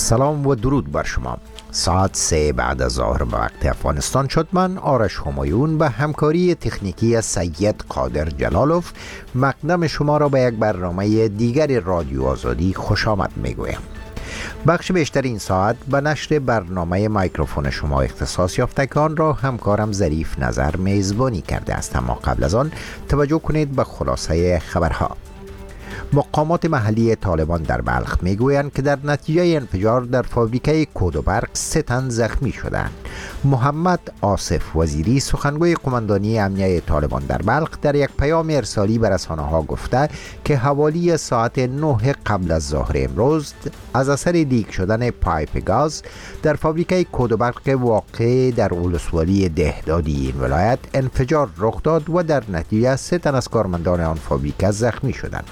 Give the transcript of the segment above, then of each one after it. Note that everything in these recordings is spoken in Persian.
سلام و درود بر شما. ساعت 3 بعد از ظهر به وقت افغانستان شد. من آرش همایون به همکاری تکنیکی سید قادر جلالوف مقدم شما را به یک برنامه دیگر رادیو آزادی خوش آمد میگویم. بخش بیشتر این ساعت به نشر برنامه میکروفون شما اختصاص یافته که آن را همکارم ظریف نظر میزبانی کرده است. اما قبل از آن توجه کنید به خلاصه خبرها. مقامات محلی طالبان در بلخ میگویند که در نتیجه انفجار در فابریکه کود و برق 3 تن زخمی شدند. محمد آصف وزیری سخنگوی قماندانی امنیه طالبان در بلخ در یک پیام ارسالی به رسانه‌ها گفته که حوالی ساعت 9 قبل از ظهر امروز از اثر لیک شدن پایپ گاز در فابریکه کود و برق واقع در ولسوالی دهدادی این ولایت انفجار رخ داد و در نتیجه 3 تن از کارمندان آن فابریکه زخمی شدند.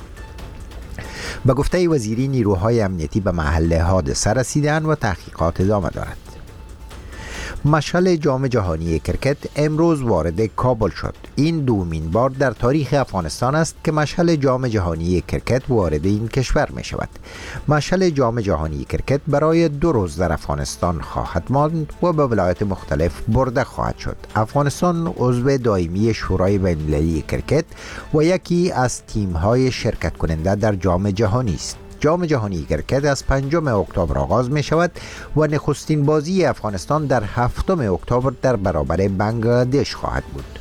به گفته وزیری نیروهای امنیتی به محل حادثه رسیدند و تحقیقات ادامه دارد. مشعل جام جهانی کرکت امروز وارد کابل شد. این دومین بار در تاریخ افغانستان است که مشعل جام جهانی کرکت وارد این کشور می شود. مشعل جام جهانی کرکت برای 2 روز در افغانستان خواهد ماند و به ولایات مختلف برده خواهد شد. افغانستان عضو دائمی شورای بین‌المللی کرکت و یکی از تیم‌های شرکت کننده در جام جهانی است. جام جهانی کرکت از 5 اکتبر آغاز می شود و نخستین بازی افغانستان در 7 اکتبر در برابر بنگلادش خواهد بود.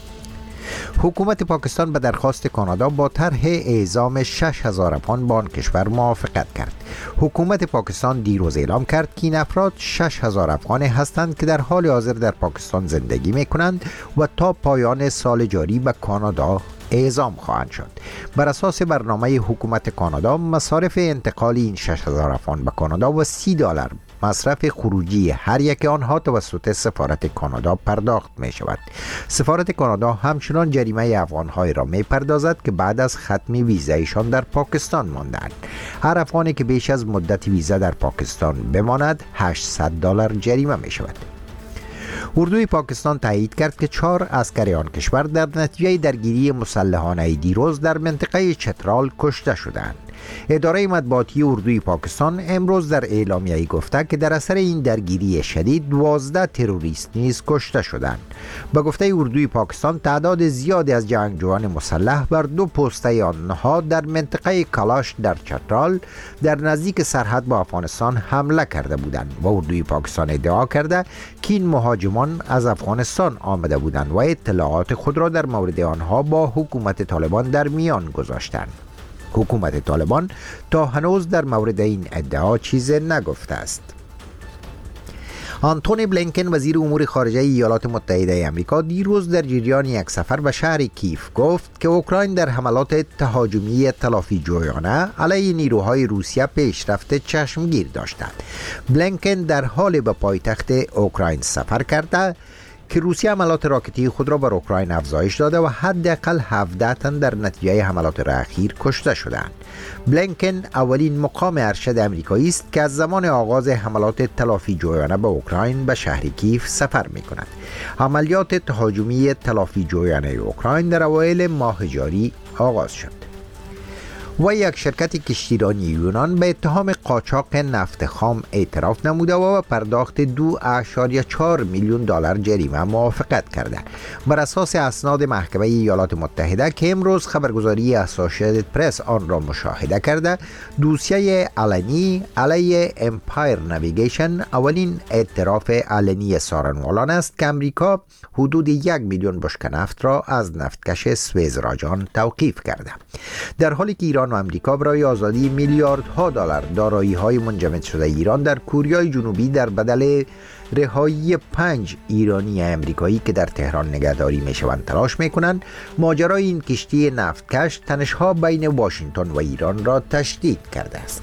حکومت پاکستان به درخواست کانادا با طرح اعزام 6,000 افغان به آن کشور موافقت کرد. حکومت پاکستان دیروز اعلام کرد که این افراد 6,000 افغان هستند که در حال حاضر در پاکستان زندگی می کنند و تا پایان سال جاری به کانادا اعزام خواهند شد. بر اساس برنامه حکومت کانادا مصارف انتقال این 6,000 افغان به کانادا و $30 مصرف خروجی هر یک آنها توسط سفارت کانادا پرداخت می شود. سفارت کانادا همچنان جریمه افغان‌های را می پردازد که بعد از ختم ویزایشان در پاکستان ماندند. هر افغانی که بیش از مدت ویزا در پاکستان بماند $800 جریمه می شود. اردوی پاکستان تایید کرد که 4 عسکر آن کشور در نتیجه درگیری مسلحانه دیروز در منطقه چترال کشته شدند. اداره مطبوعاتی اردوی پاکستان امروز در اعلامیه‌ای گفته که در اثر این درگیری شدید 12 تروریست نیز کشته شدند. به گفته اردوی پاکستان تعداد زیادی از جنگجویان مسلح بر 2 پسته آنها در منطقه کلاش در چترال در نزدیک سرحد با افغانستان حمله کرده بودند و اردوی پاکستان ادعا کرده که این مهاجمان از افغانستان آمده بودند و اطلاعات خود را در مورد آنها با حکومت طالبان در میان گذاشتند. حکومت طالبان تا هنوز در مورد این ادعا چیزی نگفته است. آنتونی بلینکن وزیر امور خارجه ایالات متحده آمریکا دیروز در جریان یک سفر به شهر کیف گفت که اوکراین در حملات تهاجمی تلافی جویانه علیه نیروهای روسیه پیشرفت چشمگیر داشتند. بلینکن در حال به پایتخت اوکراین سفر کرده که روسیه حملات راکتی خود را بر اوکراین افزایش داده و حداقل 17 تن در نتیجه حملات اخیر کشته شدند. بلینکن اولین مقام ارشد آمریکایی است که از زمان آغاز حملات تلافی جویانه به اوکراین به شهر کیف سفر می کند. عملیات تهاجمی تلافی جویانه اوکراین در اوایل ماه جاری آغاز شد. و یک شرکت کشتیرانی یونان به اتهام قاچاق نفت خام اعتراف نموده و پرداخت $2.4 میلیون جریمه موافقت کرده. بر اساس اسناد محکمه ایالات متحده که امروز خبرگزاری اسوسییتد پرس آن را مشاهده کرده، دوسیه علنی علیه امپایر نویگیشن اولین اعتراف علنی سارنوالان است که امریکا حدود 1 میلیون بشکه نفت را از نفتکش سوئز راجان توقیف کرده. در حالی که ایران و امریکا برای آزادی میلیاردها دلار دارایی‌های منجمد شده ایران در کوریای جنوبی در بدل رهایی 5 ایرانی امریکایی که در تهران نگهداری میشوند تلاش میکنند، ماجرای این کشتی نفتکش تنش‌ها بین واشنگتن و ایران را تشدید کرده است.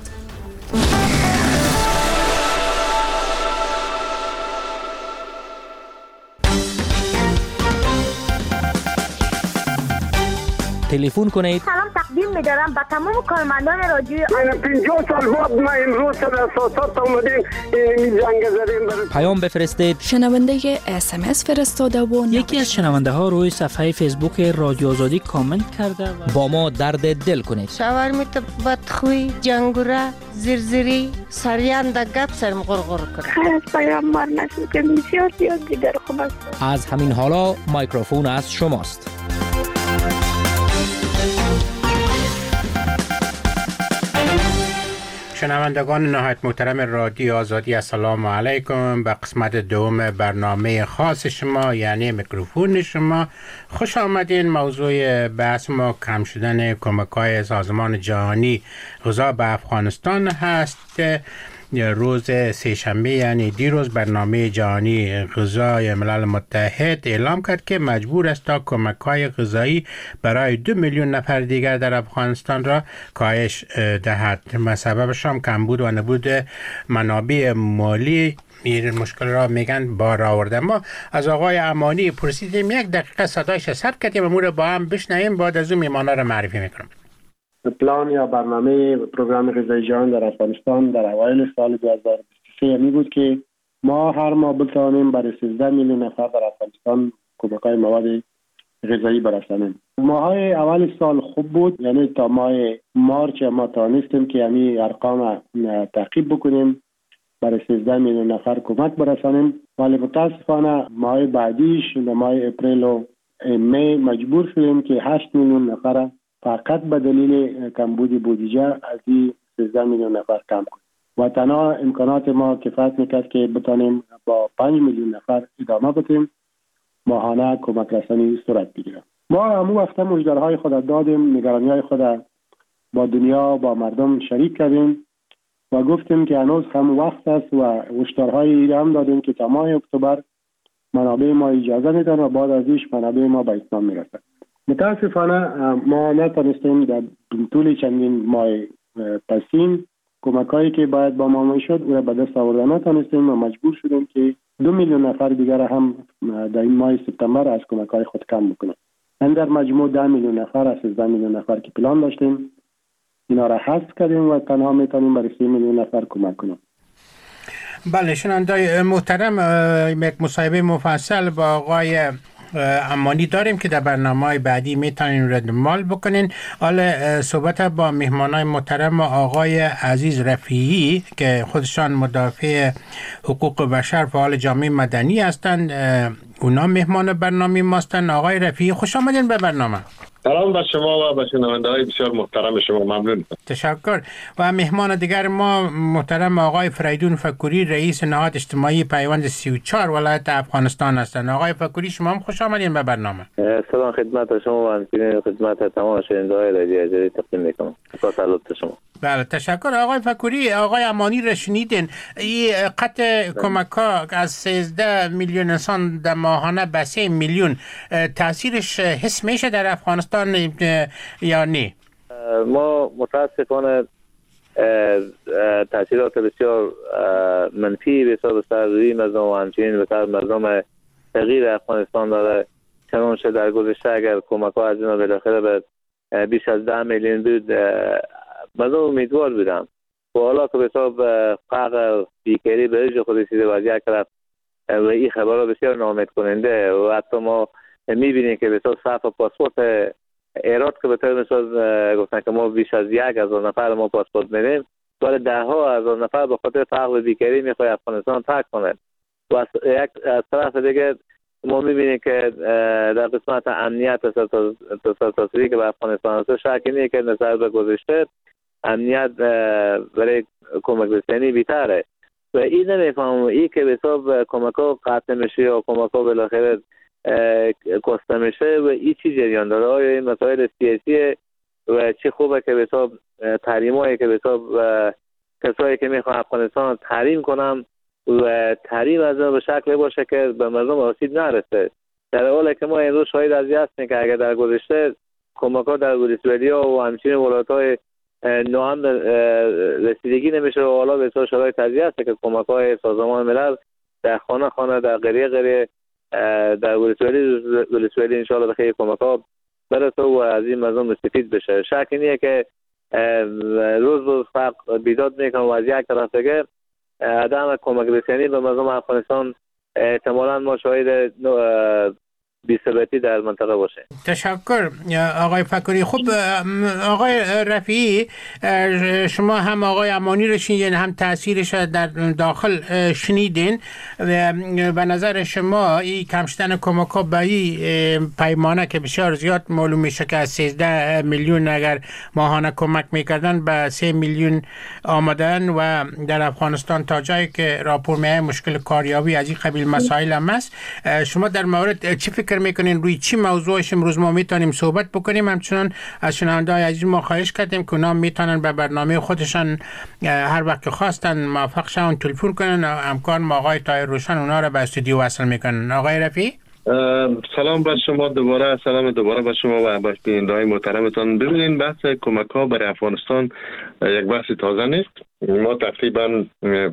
تلفن کنید. سلام تقدیم می‌دارم به تمام کارمندان رادیو. 50 سال بعد ما امروز سر اساسات اومدیم این جنگ زدیم. پیام بفرستید. شنونده SMS فرستاده و یکی از شنونده ها روی صفحه فیسبوک رادیو آزادی کامنت کرده و با ما درد دل کنید. شاورمیت بدخوی، جنگوره، زرزری، سریان دا گپ سرم غرغر کرد. خیلی از پیام مار نشد که بسیار دیگر خوب است. از همین حالا مایکروفون از شماست. شنوندگان نهایت محترم رادیو آزادی، السلام علیکم. به قسمت دوم برنامه خاص شما یعنی میکروفون شما خوش آمدین. موضوع بحث ما کم شدن کمک‌های سازمان جهانی غذا به افغانستان هست. روز سه‌شنبه یعنی دیروز برنامه جهانی غذای ملل متحد اعلام کرد که مجبور است تا کمک‌های غذایی برای 2 میلیون نفر دیگر در افغانستان را کاهش دهد. سببش هم کمبود و نبود منابع مالی این مشکل را میگن بار آورده. ما از آقای امانی پرسیدیم، 1 دقیقه صدایش ثبت کردیم، امور با هم بشنویم، بعد از اون میهمانا را معرفی میکنم. پلان یا برنامه پروگرام غذایی جهان در افغانستان در اوایل سال 2023 می بود که ما هر ماه بتوانیم برای 13 میلیون نفر در افغانستان کمک‌های مواد غذایی برسانیم. ماهای اول سال خوب بود، یعنی تا ماه مارچ ما توانستیم که همین ارقام تعقیب بکنیم، برای 13 میلیون نفر کمک برسانیم، ولی متاسفانه ماه بعدیش ماه اپریل و می مجبور شدیم که 8 میلیون نفر فقط به دلیل کمبود بودجه از این 13 میلیون نفر کم کنیم و تنها امکانات ما کفایت میکرد که بتانیم با 5 میلیون نفر ادامه بدیم ماهانه کمک رسانی صورت بگیرد. ما همون وقت مژده‌های خود دادیم، نگرانی‌های خود با دنیا با مردم شریک کردیم و گفتیم که هنوز هم وقت است و هشدارهای هم دادیم که تا ماه اکتبر منابع ما اجازه میدن و بعد ازش منابع ما به اتمام میرسد. متاسفانه ما نتونستیم در طول چندین ماه پسین کمک‌هایی که باید با ما میشد او را به دست آوردن نتونستیم و مجبور شدیم که 2 میلیون نفر دیگر هم در این ماه سپتامبر از کمک‌های خود کم بکنیم. در مجموع 10 میلیون نفر از 13 میلیون نفر که پلان داشتیم اینا را حذف کردیم و تنها میتونیم برای 3 میلیون نفر کمک کنیم. بله شنوندگان محترم، یک مصاحبه مفصل با آقای امانی داریم که در برنامه‌های بعدی میتونین ردمال بکنین. حالا صحبت با مهمانای محترم آقای عزیز رفیعی که خودشان مدافع حقوق بشر فعال جامعه مدنی هستند، اونا مهمان برنامه ما هستند. آقای رفیعی خوش آمدین به برنامه. سلام به شما و به شنونده‌های بسیار محترم شما، ممنون. تشکر. و مهمان دیگر ما محترم آقای فریدون فکوری، رئیس نهاد اجتماعی پیوند 34 ولایت افغانستان هستند. آقای فکوری شما هم خوش آمدین به برنامه. سلام خدمت شما و همچنین خدمت تمام شنونده‌های رادیو آزادی تقدیم می‌کنم. با سلامت شما. بله تشکر. آقای فکوری، آقای امانی را شنیدین، این قطع کمک‌ها از 13 میلیون انسان در ماهانه به 3 میلیون تاثیرش حس میشه در افغانستان یا نه؟ ما متاسفانه تاثیرات بسیار منفی به حساب سر روی مردم و همچنین به سر مردم تغییر افغانستان داره. چنانچه در گذشته اگر کمک‌ها از اینا بالاخره به بیش از 10 میلیون بود، مردم امیدوار بودم و حالا که به حساب فقر بیکاری به رژه خود رسیده و یک طرف و این خبرها بسیار ناامید کننده و حتی ما میبینیم که به حساب صرف پاسپورت ایراد که به طور مثال گفتن که ما بیش از 1,000 نفر ما پاسپورت میدیم، ولی 10,000 نفر به خاطر فقر و بیکاری میخواد افغانستان ترک کنه. و از طرف دیگه ما میبینیم که در قسمت امنیت تصویری که به افغانستان هست، شکی نیست که نظر به گذشته امنیت برای کمک رسانی بیتره و این نمیفهمم ای که به حساب کمک ها قطع میشه یا کمک ها بالاخره کسته میشه و این چی جریان داره؟ آیا این مسائل سیاسی و چی خوبه که به حساب تحریم هایی که به حساب کسایی که میخوان افغانستان تحریم کنم و تحریم از به شکل باشه که به مردم آسیب نرسه، در حالی که ما امروز شاهد از این هستیم که اگر در گذشته کمک ها در ولایت‌ها و همچنین ولایت‌های نوام رسیدگی نمیشه و حالا به حساب شرایط تضییع است که کمک های سازمان ملل در خانه در قریه در ولایت انشاءالله بخیر کمک ها برسه و از این مردم مستفید بشه. شک اینه که روز فقر بیداد میکنه و از یک طرف دیگه عدم کمک رسانی به مردم افغانستان احتمالاً ما شاهد بی‌ثباتی در منطقه باشه. تشکر آقای فکری. خب آقای رفیعی، شما هم آقای امانی رو شنیدین هم تاثیرش در داخل شنیدین. به نظر شما این کمشتن کمک‌ها به این پیمانه که بسیار زیاد معلوم میشه که از 13 میلیون اگر ماهانه کمک میکردن به 3 میلیون آمدن و در افغانستان تا جایی که راپور میاد مشکل کاریابی از این قبیل مسائل هم است. شما در مورد چی فکر میکنین؟ روی چی موضوعش امروز ما میتونیم صحبت بکنیم؟ همچنان از شنونده‌های عزیز ما خواهش کردیم که اونا میتونن به برنامه خودشان هر وقت که خواستن موافق شون تلفن کنن. همکار ما آقای طاهر روشن اونا را به استودیو وصل میکنن. آقای رفیعی، سلام بر شما دوباره، سلام دوباره بر شما و به بیننده‌های محترمتان. ببینید بحث کمک‌ها برای افغانستان یک بحث تازه نیست. ما تقریبا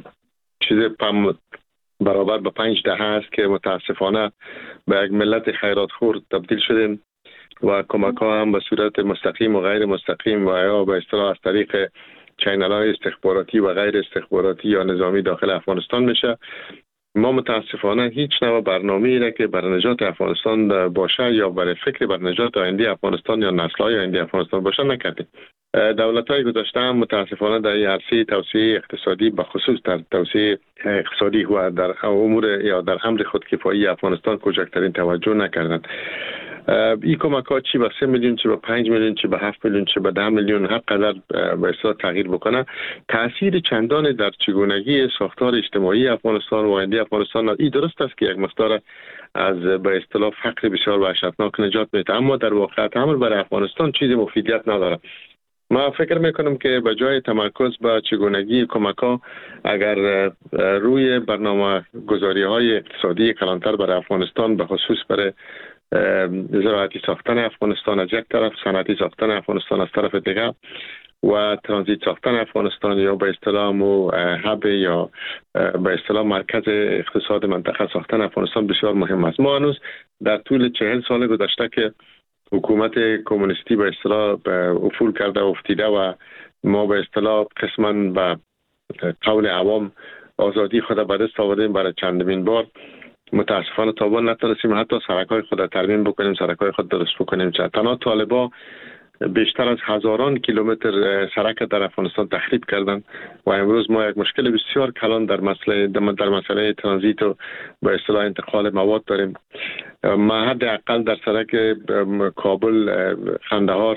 برابر به 5 دهه است که متاسفانه به یک ملت خیراتخور تبدیل شدیم و کمک‌ها هم به صورت مستقیم و غیر مستقیم و یا به اصطلاح از طریق چینل‌های استخباراتی و غیر استخباراتی یا نظامی داخل افغانستان میشه. ما متاسفانه هیچ نوع برنامه‌ای را که برای نجات افغانستان باشه یا برای فکر بر نجات آینده افغانستان یا نسل‌های آینده افغانستان باشه نکردیم. دولت‌های گذشته هم متاسفانه در عرصه توسعه اقتصادی به خصوص در توسعه اقتصادی و در امور یا در امر خودکفایی افغانستان کوچکترین توجه نکردند. این کمک‌ها چی به 3 میلیون، چی به 5 میلیون، چی به 7 میلیون، چی به 10 میلیون هر قدر به اصطلاح تغییر بکنه، تاثیر چندان در چگونگی ساختار اجتماعی افغانستان و آینده افغانستان این درست است که یک مقدار از به اصطلاح فقر بسیار وحشتناک نجات میده، اما در واقعیت امر برای افغانستان چیزی مفیدیت نداره. ما فکر میکنم که به جای تمرکز به چگونگی کمک‌ها اگر روی برنامه گذاری های اقتصادی کلانتر برای افغانستان به خصوص برای زراعتی ساختن افغانستان از یک طرف، صنعتی ساختن افغانستان از طرف دیگر و ترانزیت ساختن افغانستان یا به اصطلاح هب یا به اصطلاح مرکز اقتصاد منطقه ساختن افغانستان بسیار مهم است. ما هنوز در طول 40 سال گذشته که حکومت کمونیستی به اصطلاح افول کرده و افتیده و ما به اصطلاح قسما به قول عوام آزادی خود به دست آوردیم برای چندمین بار، متاسفانه تا نتونستیم حتی سرک‌های خود ترمیم بکنیم، سرک‌های خود درست بکنیم. تنها طالبا بیشتر از هزاران کیلومتر سرک در افغانستان تخریب کردند و امروز ما یک مشکل بسیار کلان در مسئله ترانزیت و به اصطلاح انتقال مواد داریم. ما حداقل در سرک کابل قندهار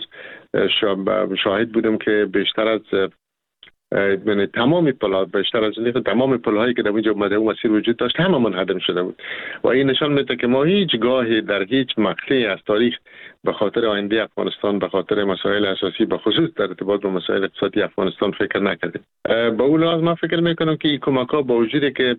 شاهد بودم که بیشتر از تمام پل‌هایی که در اینجا اومده و مسیر وجود داشت همه منهدم شده بود و این نشان میده که ما هیچ گاهی در هیچ مقطعی از تاریخ به خاطر آینده افغانستان، به خاطر مسائل اساسی به خصوص در ارتباط با مسائل اقتصادی افغانستان فکر نکردیم. با اون لحاظ من فکر میکنم که این کمک‌ها با وجودی که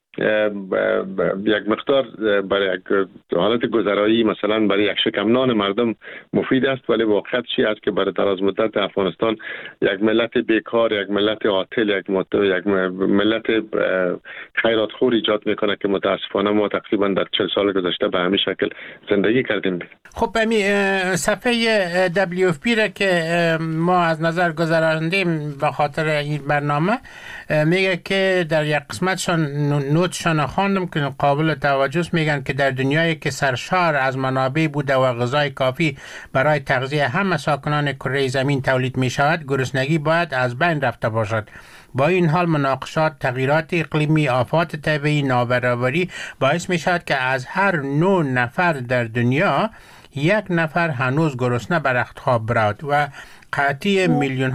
یک مقدار برای حالت گذرایی مثلا برای یک شکم نان مردم مفید است، ولی واقعیت چی است که برای دراز مدت افغانستان یک ملت بیکار، یک ملت عاطل، یک ملت خیراتخور ایجاد میکنه که متاسفانه ما تقریبا در 40 سال گذشته به همین شکل زندگی کردیم. خب صفحه WFP را که ما از نظر گذراندیم به خاطر این برنامه میگه که در یک قسمتشان نوتشان خواندم که قابل توجه است. میگن که در دنیایی که سرشار از منابع بوده و غذای کافی برای تغذیه همه ساکنان کره زمین تولید می شود، گرسنگی باید از بین رفته باشد. با این حال مناقشات، تغییرات اقلیمی، آفات طبیعی، نابرابری باعث می شود که از هر 9 نفر در دنیا 1 نفر هنوز گرسنه بر رخت خواب برود و قحطی میلیون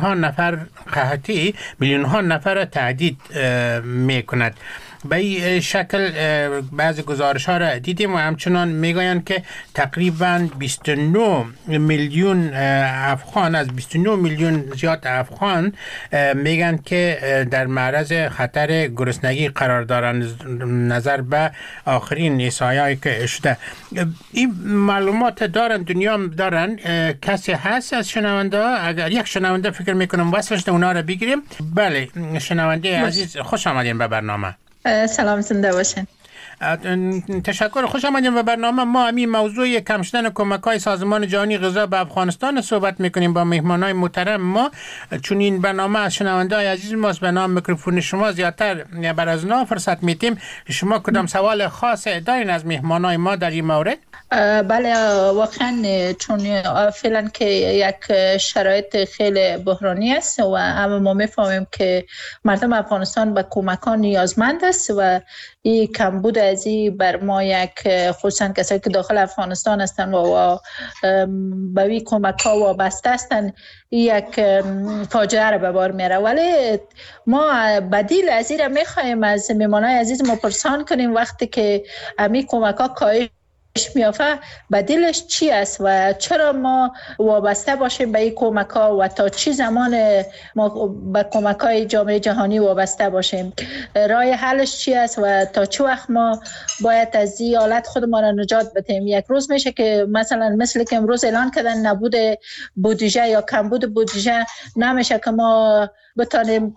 ها نفر تهدید می کند. به این شکل بعضی گزارش ها را دیدیم و همچنان میگویند که تقریبا 29 میلیون افغان از 29 میلیون زیاد افغان میگن که در معرض خطر گرسنگی قرار دارند نظر به آخرین احصایه‌ای که شده. این معلومات دارن، دنیا دارن. کسی هست از شنونده ها؟ اگر یک شنونده فکر میکنم وصلش اونا را بگیریم. بله شنونده عزیز، خوش آمدین به برنامه. سلام، زنده باشین. تشکر، خوش آمدین به برنامه ما. همین موضوع کم شدن کمک‌های سازمان جهانی غذا به افغانستان صحبت میکنیم با مهمانای محترم ما، چون این برنامه از شنونده‌های عزیز ماست. به نام میکروفون شما زیادتر بر از اونا فرصت میتیم. شما کدام سوال خاص دارین از مهمانای ما در این مورد؟ بله واقعا، چون فعلا که یک شرایط خیلی بحرانی است و اما ما میفهمیم که مردم افغانستان به کمک‌ها نیازمند است و این کمبود از این بر ما یک، خصوصا کسایی که داخل افغانستان هستند و به این کمک‌ها وابسته هستند، یک فاجعه را به بار میاره. ولی ما بدیل از این را میخواهیم از مهمانای عزیز ما پرسان کنیم وقتی که همین کمک‌ها کاهش میافته بدیلش چی است و چرا ما وابسته باشیم به این کمک‌ها و تا چی زمان ما به کمک‌های جامعه جهانی وابسته باشیم؟ راه حلش چی است و تا چه وقت ما باید از این حالت خودمان را نجات بدیم؟ یک روز میشه که مثل که امروز اعلان کردن نبود بودجه یا کمبود بودجه، نمیشه که ما بتانیم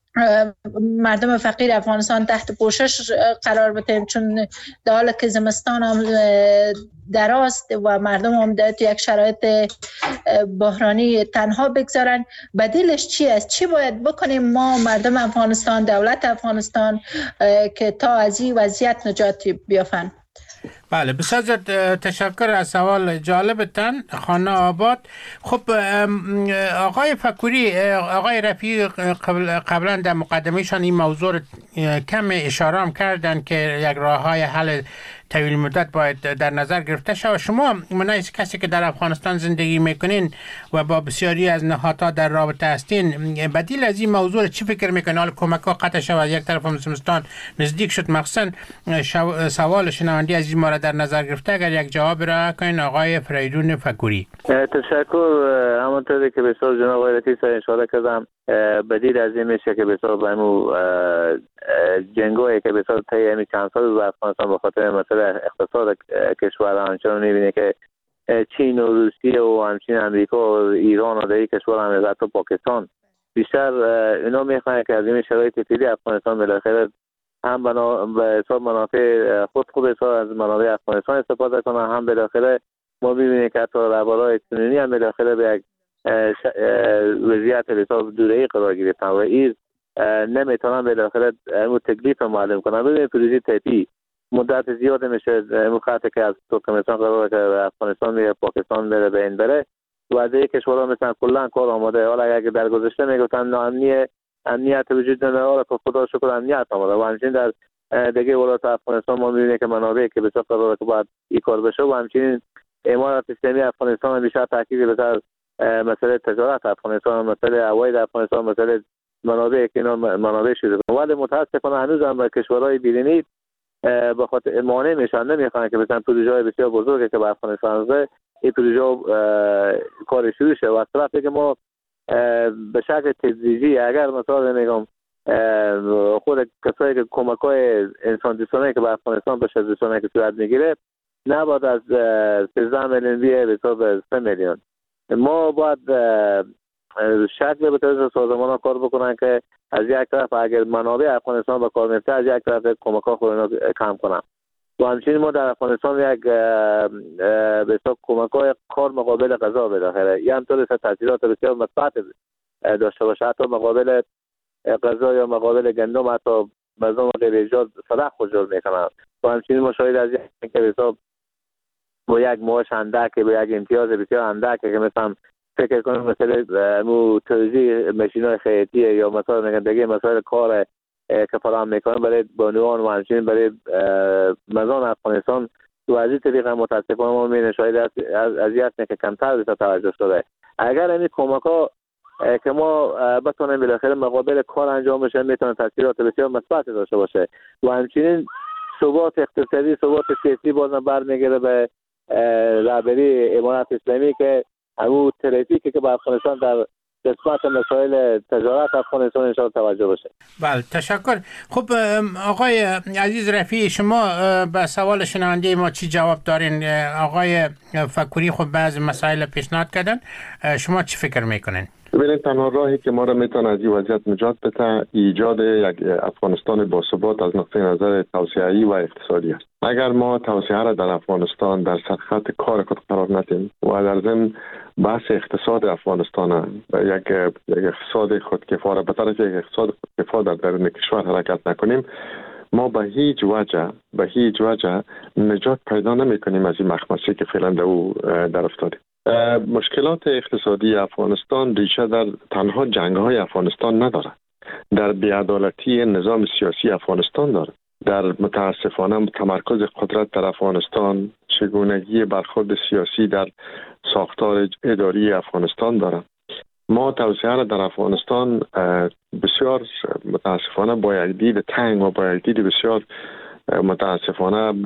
مردم فقیر افغانستان تحت پوشش قرار بدیم، چون در حالی که زمستان هم دراست و مردم هم در یک شرایط بحرانی تنها بگذارن. بدیلش چی است؟ چی باید بکنیم ما مردم افغانستان، دولت افغانستان، که تا از این وضعیت نجات بیافن؟ بله، بسیار تشکر از سوال جالبتان خانه آباد. خب آقای فکوری، آقای رفیعی قبلا در مقدمهشان این موضوع کم اشاره هم کردن که یک راه های حل طویل مدت باید در نظر گرفته شود. شما منای کسی که در افغانستان زندگی میکنین و با بسیاری از نهادها در رابطه هستین، بدیل از این موضوع چی فکر میکنین؟ حال کمک ها قطع شود، یک طرف هم زمستان نزدیک شد، مخصوصا سوال شنوندی از این ما در نظر گرفته اگر یک جواب را کنین آقای فریدون فکوری. تشکر. همونطوری که بسیار جناب آقای رفیعی اشاره کردم، بدیل از این میشه که بسیار بایمو جنگایی که بسیار طی همی چند سال در افغانستان به خاطر مسئله اقتصاد کشور همچنان میبینه که چین و روسیه و همچنین امریکا و ایران و دیگه کشور هم حتی پاکستان بیشتر اینا میخواهند که از این شرایط فعلی افغانستان بالاخره هم به حساب منافع خود حساب از منابع افغانستان استفاده کنه، هم بالاخره ما میبینیم که حتی روابط کنونی هم بالاخره به یک وضعیت حساب دوره‌ای قرار گرفتن و این نمیتونن بالاخره اون تکلیف معلوم کنن. ببینید پروژه تپی مدت زیاد میشه مخاطب که از ترکمنستان قراره که افغانستان میره، پاکستان میره، به این بره و دیگه کشورها مثلا کلا کار آماده. حالا اگه در گذشته میگفتن امنیت وجود نداره، که خدا شکر امنیت آماده و همچنین در دیگه ولایت افغانستان ما میبینیم که منابع که بسیار قراره که باید این کار بشه و همچنین امارات اسلامی افغانستان بیشتر تاکید بسیار مسئله تجارت افغانستان، مسئله هوایی در افغانستان، مسئله منابع که اینا منابع شده. ولی متاسفانه هنوز هم به کشورهای بیرونی به خاطر مانع میشن، نمیخوان که مثلا پروژه‌های بسیار بزرگی که به افغانستان هست این پروژه کار شروع شه. و از طرفی که ما به شکل تدریجی اگر مثلا میگم خود کسایی که کمک‌های انسان دوستانه که به افغانستان بشه دوستانه که صورت میگیره نباید از 13 میلیون بیه به حساب 3 میلیون. ما باید شکل به طرز سازمان ها کار بکنن که از یک طرف اگر منابع افغانستان به کار میفته از یک طرف کمک ها خود کم کنن و همچنین ما در افغانستان یک به حساب کمک های کار مقابل غذا بالاخره یه همطور تاثیرات بسیار مثبت داشته باشه، حتی مقابل غذا یا مقابل گندم حتی مردم غیر ایجاد صدق خجل میکنن و همچنین ما شاید از یک که به حساب با یک معاش اندک با یک امتیاز بسیار اندک که مثلا فکر کنیم مثلا مو توزیع ماشین‌های خیاطی یا مثلا میگن دیگه مسائل کار که فراهم میکنن برای بانوان و همچنین برای مردم افغانستان و از این طریق متاسفانه ما میبینیم شاید از یک که کمتر بسیار توجه شده. اگر این کمک‌ها که ما بتونیم بالاخره مقابل کار انجام بشه میتونه تاثیرات بسیار مثبت داشته باشه و همچنین ثبات اقتصادی، ثبات سیاسی بازم برمیگره به رهبری امارات اسلامی که همون ترافیکی که به افغانستان در قسمت مسائل تجارت افغانستان انشاءالله توجه بشه. بله تشکر. خب آقای عزیز رفیعی، شما به سوال شنونده ما چی جواب دارین؟ آقای فکوری خب بعض مسائل پیشنهاد کردن، شما چی فکر میکنین؟ ببینید تنها راهی که ما را میتونه از این وضعیت نجات بده ایجاد یک افغانستان باثبات از نقطه نظر توسعه‌ای و اقتصادی است. اگر ما توسعه را در افغانستان در سرخط کار خود قرار ندیم و در ضمن بحث اقتصاد افغانستان یک اقتصاد خودکفا را به طرف یک اقتصاد خودکفا در درون کشور حرکت نکنیم، ما به هیچ وجه نجات پیدا نمی کنیم از این مخمصه که فعلا در افتادیم. مشکلات اقتصادی افغانستان ریشه در تنها جنگ‌های افغانستان نداره، در بی‌عدالتی نظام سیاسی افغانستان داره، در متاسفانه تمرکز قدرت در افغانستان، چگونگی برخورد سیاسی در ساختار اداری افغانستان داره. ما توسعه را در افغانستان بسیار متاسفانه با یک دید تنگ و با یک دید بسیار متاسفانه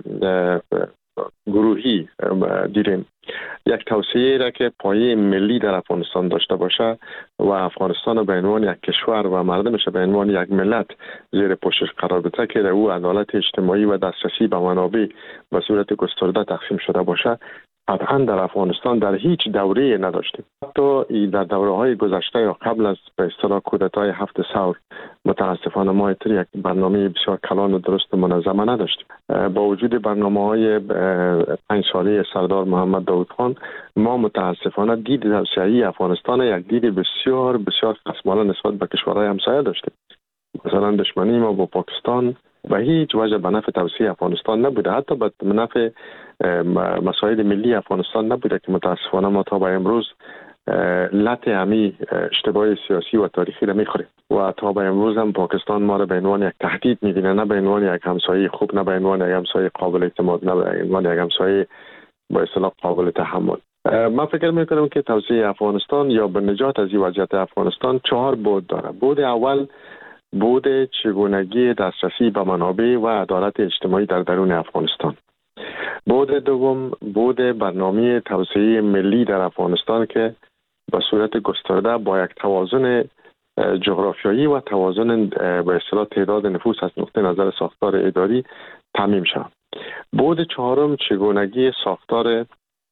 گروهی دیدیم. یک توسعه را که پایه ملی در افغانستان داشته باشه و افغانستان به عنوان یک کشور و مردمش به عنوان یک ملت زیر پوشش قرار بده که او عدالت اجتماعی و دسترسی به منابع به صورت گسترده تقسیم شده باشه، قطعا در افغانستان در هیچ دوره نداشتیم. حتی در دوره‌های گذشته یا قبل از به اصطلاح کودتای 7 ثور متاسفانه ما یک برنامه بسیار کلان و درست و منظم نداشتیم. با وجود برنامه‌های 5 ساله سردار محمد داود خان، ما متاسفانه دید توسعه‌ای افغانستان یک دید بسیار بسیار خصمانه نسبت به کشورهای همسایه داشتیم. مثلا دشمنی ما با پاکستان به هیچ وجه به نفع توسعه افغانستان نبوده، حتی به نفع مسائل ملی افغانستان نبوده که متاسفانه ما تا به امروز لط همی اشتباه سیاسی و تاریخی را میخوریم و تا به امروز هم پاکستان ما را به عنوان یک تهدید میبینه، نه به عنوان یک همسایه خوب، نه به عنوان یک همسایه قابل اعتماد، نه به عنوان یک همسایه با اصطلاح قابل تحمل. من فکر میکنم که توسعه افغانستان یا به نجات از این وضعیت افغانستان 4 بود داره. بود اول بود چگونگی دسترسی به منابع و عدالت اجتماعی در درون افغانستان. بود دوم بود برنامه توسعه ملی در افغانستان که به صورت گسترده با یک توازن جغرافیایی و توازن به اصطلاح تعداد نفوس از نقطه نظر ساختار اداری تامین شود. بود چهارم چگونگی ساختار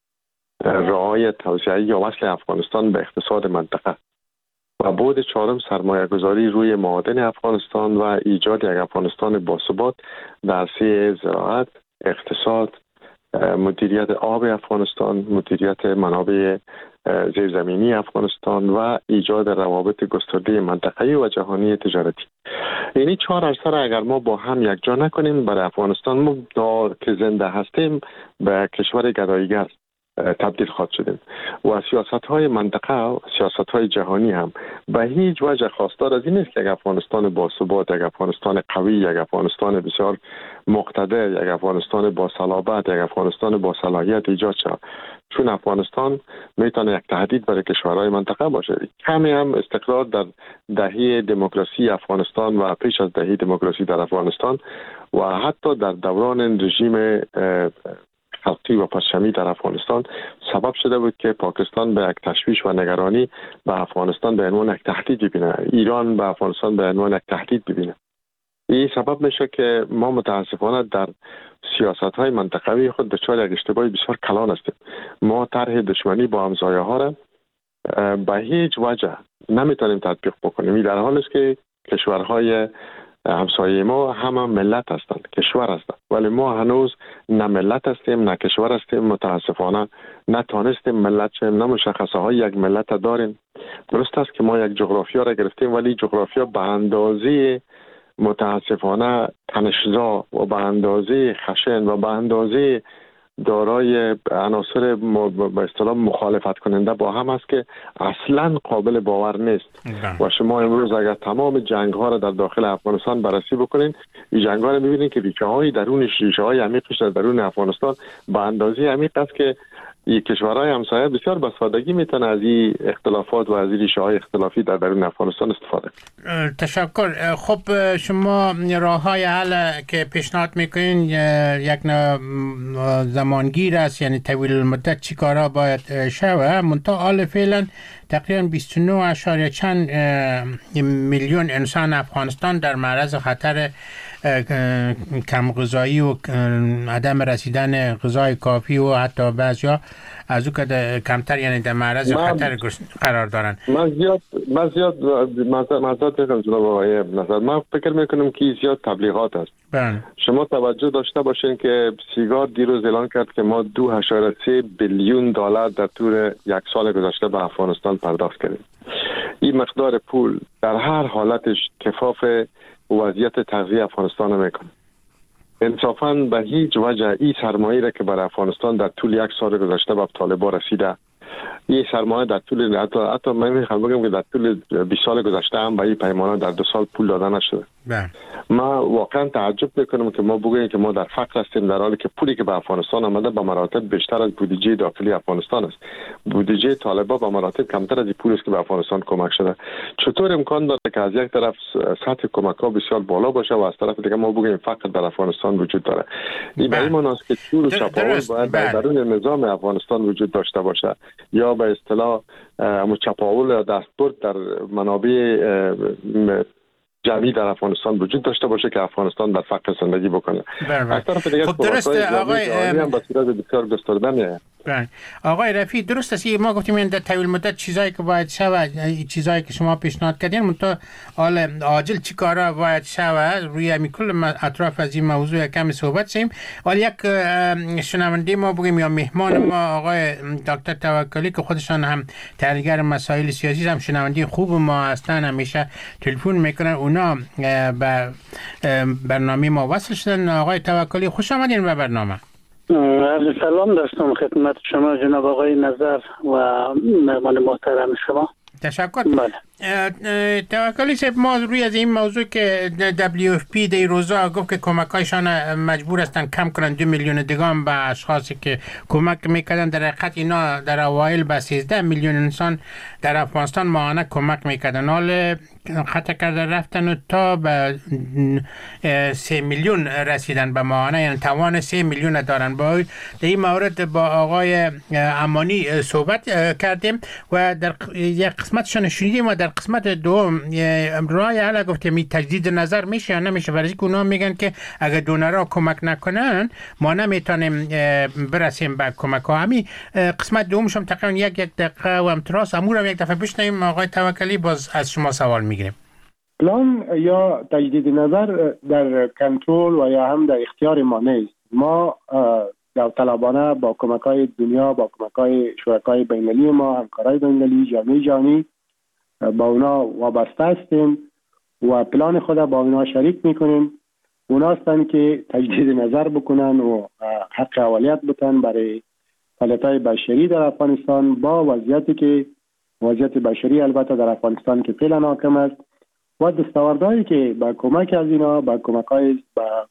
رعایت توسعه یا وصل افغانستان به اقتصاد منطقه و بود چهارم سرمایه گذاری روی معادن افغانستان و ایجاد یک افغانستان باثبات در عرصه زراعت، اقتصاد، مدیریت آب افغانستان، مدیریت منابع زیرزمینی افغانستان و ایجاد روابط گسترده منطقه‌ای و جهانی تجارتی. یعنی 4 عرصه را اگر ما با هم یک جا نکنیم، برای افغانستان ما که زنده هستیم به کشور گداییگر تبدیل خواهد شدیم و سیاست‌های منطقه، سیاست‌های جهانی هم به هیچ وجه خواستار از این نیست که یک افغانستان باثبات، یک افغانستان قوی، یک افغانستان بسیار مقتدر، یک افغانستان با صلابت، یک افغانستان با صلاحیت ایجاد شود. چون افغانستان میتونه یک تهدید برای کشورهای منطقه باشه. کمی هم استقرار در دهه دموکراسی افغانستان و پیش از دهه دموکراسی در افغانستان و حتی در دوران رژیم خلقی و پرچمی در افغانستان سبب شده بود که پاکستان به یک تشویش و نگرانی به افغانستان به عنوان یک تهدید ببینه، ایران به افغانستان به عنوان یک تهدید ببینه. این سبب میشه که ما متاسفانه در سیاست‌های منطقوی خود دچار یک اشتباه بسیار کلان هستیم. ما طرح دشمنی با همسایه ها را به هیچ وجه نمیتونیم تطبیق بکنیم. این در حالی است که کشورهای همسایه ما همه ملت هستند، کشور هستند، ولی ما هنوز نه ملت هستیم نه کشور هستیم. متاسفانه نتانستیم ملت شیم، نه مشخصه های یک ملت داریم. درست است که ما یک جغرافیا را گرفتیم ولی جغرافیا به اندازه متاسفانه تنشزا و به اندازه خشن و به اندازه دارای عناصر به اصطلاح مخالفت کننده با هم است که اصلا قابل باور نیست. و شما امروز اگر تمام جنگ ها را در داخل افغانستان بررسی بکنین، این جنگ ها را میبینید که ریشه های درونش، ریشه های عمیقش در درون افغانستان به اندازه عمیق است که این کشورهای همسایه بسیار به سادگی میتونه از این اختلافات و از این ریشه های اختلافی در درون افغانستان استفاده کنند. تشکر. خب شما راه‌های حل که پیشنهاد میکنین یک زمانگیر است، یعنی طویل المدت چی کارا باید شوه؟ منتها حال فعلا تقریبا 29 اشاریه چند میلیون انسان افغانستان در معرض خطر کم غذایی و عدم رسیدن غذای کافی و حتی بعضیا از او که کمتر یعنی در معرض خطر قرار دارن. من زیاد مزاد دارم جناب آقای نظر. من فکر میکنم که زیاد تبلیغات است. شما توجه داشته باشین که سیگار دیروز اعلان کرد که ما 2.3 بیلیون دلار در طول یک سال گذشته به افغانستان پرداخت کردیم. این مقدار پول در هر حالتش کفاف وضعیت تغذیه افغانستان نمیکنه. انصافاً به هیچ وجه این سرمایه را که برای افغانستان در طول یک سال گذشته به طالبان رسیده، این سرمایه در طول حتی من میخوام بگم که در طول 20 سال گذشته هم به این پیمانه در 2 سال پول داده نشده. ما واقعا تعجب میکنم که ما بگوییم که ما در فقر هستیم، در حالی که پولی که به افغانستان آمده به مراتب بیشتر از بودجه داخلی افغانستان است. بودجه طالبان به مراتب کمتر از این پولی است که به افغانستان کمک شده. چطور امکان داره که از یک طرف سطح کمک ها بسیار بالا باشه و از طرف دیگه ما بگوییم فقر در افغانستان وجود داره؟ این به این معنی است که چور و چپاول باید در درون نظام افغانستان وجود داشته باشه، یا به اصطلاح چپاول یا دستبرد در منابع جمعی در افغانستان وجود داشته باشه که افغانستان در فقر زندگی بکنه. از طرف دیگه خب درسته آقای هم به صورت بسیار گسترده میاد. آقای رفیع درست است. ما گفتیم این در طویل مدت چیزایی که باید شود، چیزایی که شما پیشنهاد کردین، منتها حال عاجل چی کارا باید شود روی همین کل اطراف از این موضوع کمی صحبت شیم. حالا یک شنونده ما بگیم یا مهمان ما آقای دکتر توکلی که خودشان هم تحلیلگر مسائل سیاسی هم شنونده خوب ما هستن، همیشه تلفن میکنن، اونا به برنامه ما وصل شدن. آقای توکلی خوش آمدین به برنامه. عرض سلام داشتم خدمت شما جناب آقای نظر و مهمان محترم شما. تشکر. توکلی صاحب، ما روی از این موضوع که WFP در روزا گفت که کمکایشان مجبور هستن کم کنن 2 میلیون دیگه به اشخاصی که کمک میکردن، در حقیقت اینا در اوایل به 13 میلیون انسان در افغانستان ماهانه کمک میکردن، حال خطا کرده رفتن و تا به 3 میلیون رسیدن به ماهانه، یعنی توان 3 میلیون دارن. با در این مورد با آقای امانی صحبت کردیم و در یک قسمتشان شنیدیم و در قسمت دوم رای حالا گفتیم می تجدید نظر میشه یا نمیشه، برای اینکه اونا میگن که اگر دونرها کمک نکنن ما نمیتونیم برسیم به کمک ها. همین قسمت دومش هم تقریبا یک دقیقه و امتراس امورم یک دفعه بشنویم. آقای توکلی باز از شما سوال میگیریم. پلان یا تجدید نظر در کنترل و یا هم در اختیار ما نیست. ما داوطلبانه با کمک‌های دنیا، با کمک‌های شرکای بین‌المللی ما، همکارای بین‌المللی، جامعه جهانی با اونا وابسته هستیم و پلان خود با اونا شریک میکنیم. اونا هستن که تجدید نظر بکنن و حق اولیت بتن برای فعالیت‌های بشری در افغانستان، با وضعیتی که وضعیت بشری البته در افغانستان که فعلا حاکم است و دستاوردهایی که با کمک از اینا، با کمک‌های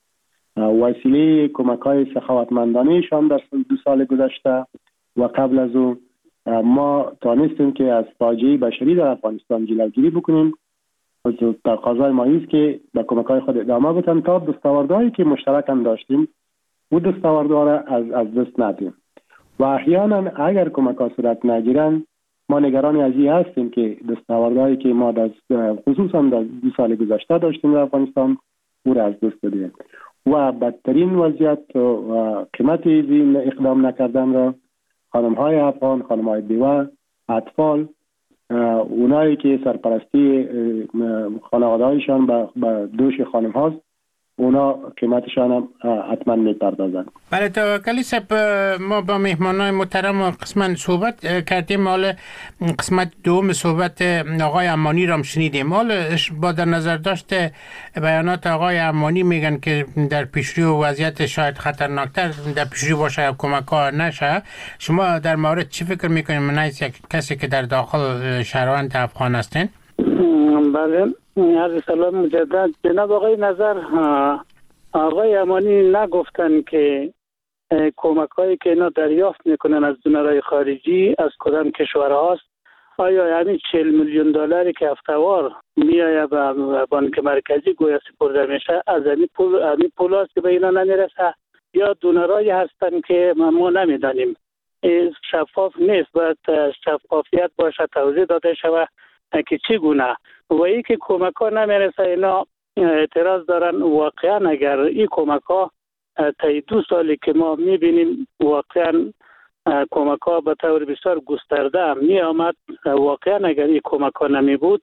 وسیله کمک‌های سخاوتمندانه‌شان در 2 سال گذشته و قبل از اون ما توانستیم که از فاجعه بشری در افغانستان جلوگیری بکنیم. تقاضای ما است که با کمک‌های خود ادامه بدن تا دستاوردهایی که مشترک هم داشتیم و دستاوردها را از دست ندیم. و احیانا اگر کمک‌ها صورت نگیرن ما نگران از این هستیم که دستاوردهایی که ما خصوصا در 2 سال گذشته داشتیم در افغانستان او را از دست بدیم و بدترین وضعیت و قیمت این اقدام نکردن را خانم‌های افغان، خانم‌های بیوه، اطفال، اونایی که سرپرستی خانواده‌هایشان به دوش خانم هاست، اونا قیمتشان هم حتما میپردازن. بله توکلی صاحب، ما با مهمانای محترم قسمت صحبت کردیم، حالا قسمت دوم صحبت آقای امانی را هم شنیدیم. حالا با در نظر داشته بیانات آقای امانی میگن که در پیشرو وضعیت شاید خطرناکتر در پیشرو باشه یا کمک ها نشه. شما در مورد چی فکر میکنید؟ من از یک کسی که در داخل شهروند افغان هستین؟ بله، عرض سلام مجدد. جناب آقای نظر، آقای امانی نگفتن که کمک هایی که اینا دریافت میکنن از دونرهای خارجی از کدام کشور هاست؟ آیا همین 40 میلیون دلاری که هفته‌وار میایه به بانک مرکزی گویا سپرده میشه از همین پول هاست که به اینا نمیرسه، یا دونرهایی هستن که ما نمیدانیم؟ شفاف نیست، باید شفافیت باشه، توضیح داده شود که چگونه و ای که کمک ها نمیرسه اینا اعتراض دارن. واقعا اگر این کمک ها تا 2 سالی که ما میبینیم واقعا کمک ها به طور بسیار گسترده می آمد، واقعا اگر این کمک ها نمی بود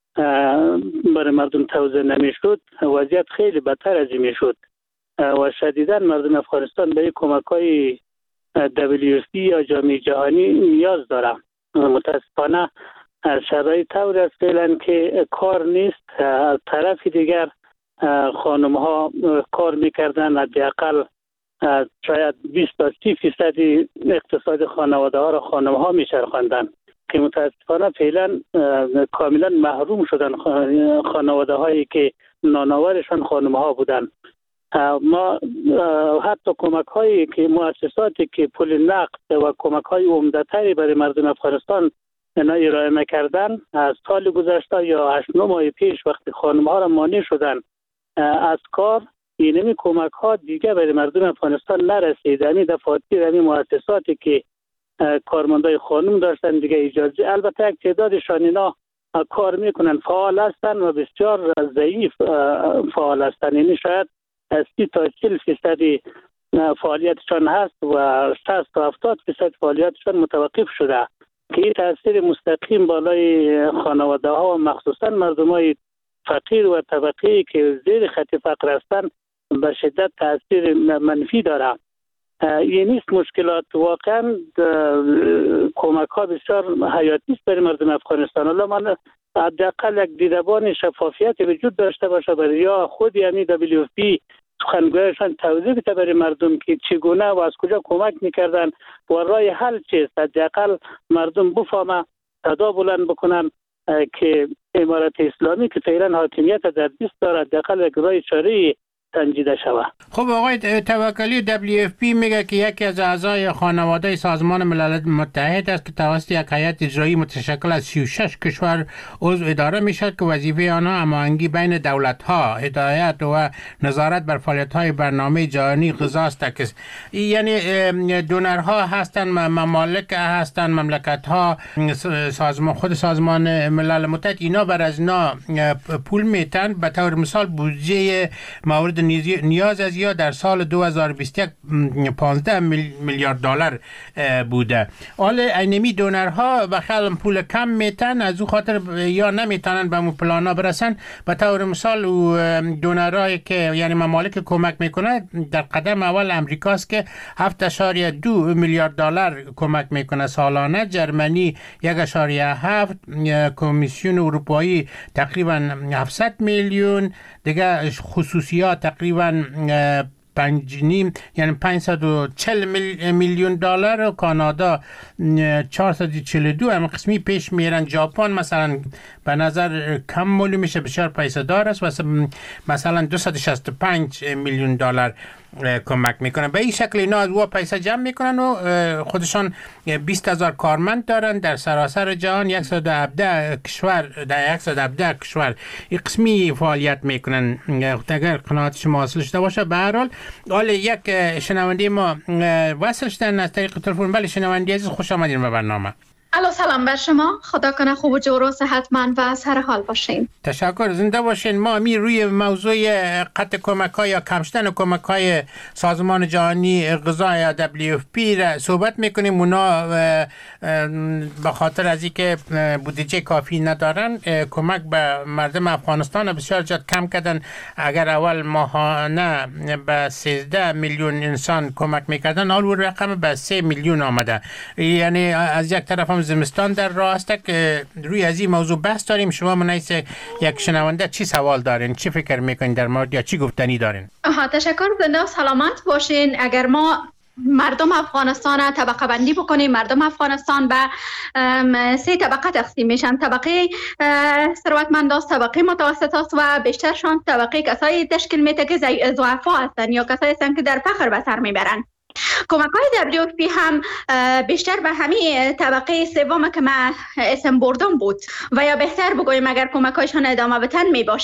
برای مردم توزیع نمی شد، وضعیت خیلی بدتر از این می شد و شدیداً مردم افغانستان به این کمک های WFP یا جامعه جهانی نیاز دارم. متاسفانه شرایط طور است فعلا که کار نیست. از طرف دیگر خانم ها کار میکردن، حداقل شاید 20 تا 30% اقتصاد خانواده ها را خانم ها میچرخاندن که متاسفانه فعلا کاملا محروم شدن خانواده هایی که نانآورشان خانم ها بودن. ما حتی کمک هایی که مؤسساتی که پول نقد و کمک های عمده‌تری برای مردم افغانستان ارائه میکردن از سال گذشته یا 8-9 ماه پیش وقتی خانم ها را مانع شدن از کار، اینمی کمک ها دیگه برای مردم افغانستان نرسید. همین دفاتر، همین مؤسساتی که کارمندای خانم داشتن دیگه اجازه، البته یک تعدادشان اینا کار میکنن، فعال هستن و بسیار ضعیف فعال هستن، یعنی شاید 30 تا 40% فعالیتشان هست و 60 تا 70% فعالیتشان متوقف شده که این تاثیر مستقیم بالای خانواده ها و مخصوصا مردم های فقیر و طبقه‌ای که زیر خط فقر هستند به شدت تاثیر منفی داره. این نیست مشکلات، واقعا کمک ها بسیار حیاتی است برای مردم افغانستان. حالا من حداقل یک دیدبان شفافیت وجود داشته باشه برای یا خود یعنی WFP سخنگویشان توضیح بده برای مردم که چگونه و از کجا کمک میکردن و راه حل چیست. حداقل مردم بفهمه، صدا بلند بکنن که امارت اسلامی که فعلا حاکمیت در دست داره حداقل یک راه چاره‌ای تنجیده شود. خب آقای توکلی، WFP میگه که یکی از اعضای خانواده سازمان ملل متحد است که توسط یک هیئت اجرایی متشکل از 36 کشور عضو اداره میشد که وظیفه آنها هماهنگی بین دولت‌ها، هدایت و نظارت بر فعالیت‌های برنامه جهانی غذا است. یعنی دونرها هستند، ممالک هستند، مملکت‌ها، خود سازمان ملل متحد، اینا بر از اینا پول میتن. به طور مثال بودجه مورد نیاز از یا در سال 2021 15 میلیارد دلار بوده. حالا اینمی دونرها بخل پول کم میتن، از او خاطر یا نمیتونن به اون پلانا برسن. به طور مثال دونرهایی که یعنی ممالک کمک میکنه در قدم اول امریکاست که 7.2 میلیارد دلار کمک میکنه سالانه، جرمنی 1.7، کمیسیون اروپایی تقریبا 700 میلیون، دیگه خصوصیات تقریبا 5.5 یعنی 540 میلیون دلار، و کانادا 442 هم قسمی پیش میرن. ژاپن مثلا به نظر کم معلوم میشه، بسیار پیسه دار است و مثلا 265 میلیون دلار کمک میکنن. به این شکل اینا از او پیسه جمع میکنن و خودشان 20,000 کارمند دارن در سراسر جهان. 117 کشور این قسمی فعالیت میکنن. اگر قناعت شما حاصل شده باشه. به هر حال یک شنونده ما وصل شدن از طریق تلفن. بله شنونده عزیز، خوش آمدین به برنامه. الو، سلام بر شما. خدا کنه خوب و جور و صحتمند و از هر حال باشین. تشکر، زنده باشین. ما روی موضوع قطع کمک‌ها یا کم شدن کمک‌های سازمان جهانی غذا یا WFP را صحبت میکنیم. اونا به خاطر از اینکه بودجه کافی ندارن کمک به مردم افغانستان بسیار زیاد کم کردن. اگر اول ماهانه به 13 میلیون انسان کمک میکردن، حال رقم به 3 میلیون آمده. یعنی از یک طرف زمستان در راه است که روی از این موضوع بحث داریم. شما منیس یک شنونده چی سوال دارین؟ چی فکر میکنین در مورد یا چی گفتنی دارین؟ تشکر، زنده و سلامت باشین. اگر ما مردم افغانستان طبقه بندی بکنیم، مردم افغانستان به 3 طبقه تقسیم میشن. طبقه ثروتمند است، طبقه متوسط است و بیشترشان طبقه کسایی تشکیل میده که ضعفا هستند یا کسایی هستند که در فقر به سر میبرند. کمک های WFP هم بیشتر به همین طبقه سوم که من اسم بردم بود و یا بهتر بگویم اگر کمک هایشان ادامه بتن می باشه.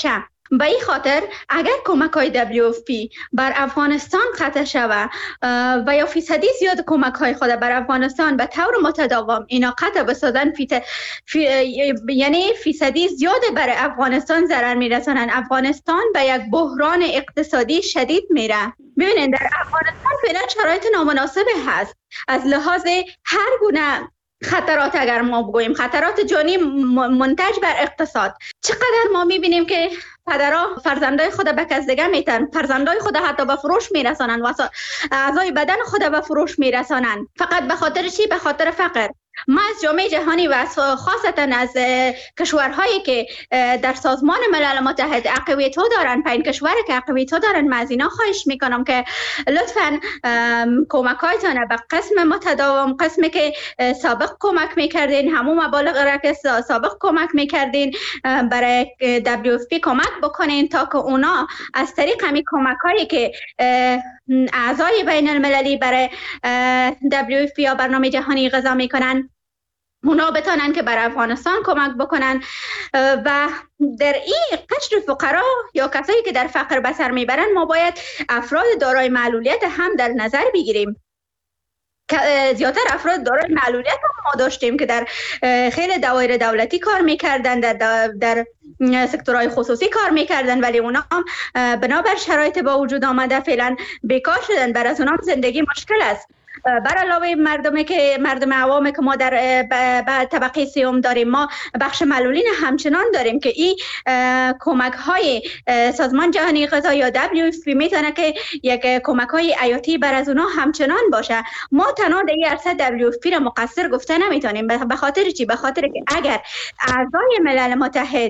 به این خاطر اگر کمک های WFP بر افغانستان قطع شود و یا فیصدی زیاد کمک های خود بر افغانستان به طور متداوم اینا قطع بسازن، یعنی فیصدی زیاد بر افغانستان ضرر میرسانن. افغانستان به یک بحران اقتصادی شدید میره. ببینید در افغانستان فعلا شرایط نامناسب هست از لحاظ هر گونه خطرات. اگر ما بگوییم خطرات جانی منتج بر اقتصاد، چقدر ما میبینیم که پدرها فرزندای خود به کس دیگه میتن، فرزندای خود حتی به فروش میرسانن و اعضای بدن خود به فروش میرسانن، فقط به خاطر چی؟ به خاطر فقر. ما از جامعه جهانی و خاصتا از کشورهایی که در سازمان ملل متحد اقلیت‌ها دارن، پنج کشوری که اقلیت‌ها دارن، من از اینا خواهش میکنم که لطفاً کمک‌هایتان به قسم متداوم، قسمی که سابق کمک میکردین، همون مبالغ را که سابق کمک میکردین برای WFP کمک بکنین تا که اونا از طریق همین کمک‌هایی که اعضای بین المللی برای WFP یا برنامه جهانی غذا میکنن اونا بتانن که بر افغانستان کمک بکنن. و در این قشر فقرا یا کسایی که در فقر به سر میبرن ما باید افراد دارای معلولیت هم در نظر بگیریم. زیادتر افراد دارای معلولیت هم ما داشتیم که در خیلی دوایر دولتی کار میکردن، در سکتورهای خصوصی کار میکردن، ولی اونا بنابر شرایط با وجود آمده فعلا بیکار شدن. برای از اونا زندگی مشکل است. بر علاوه مردم عوامی که ما در طبقه سیوم داریم، ما بخش معلولین همچنان داریم که این کمک های سازمان جهانی غذا یا WFP میتونه که یک کمک های حیاتی بر از اونها همچنان باشه. ما تنها در این عرصه WFP را مقصر گفته نمیتونیم. به خاطر چی؟ به خاطر که اگر اعضای ملل متحد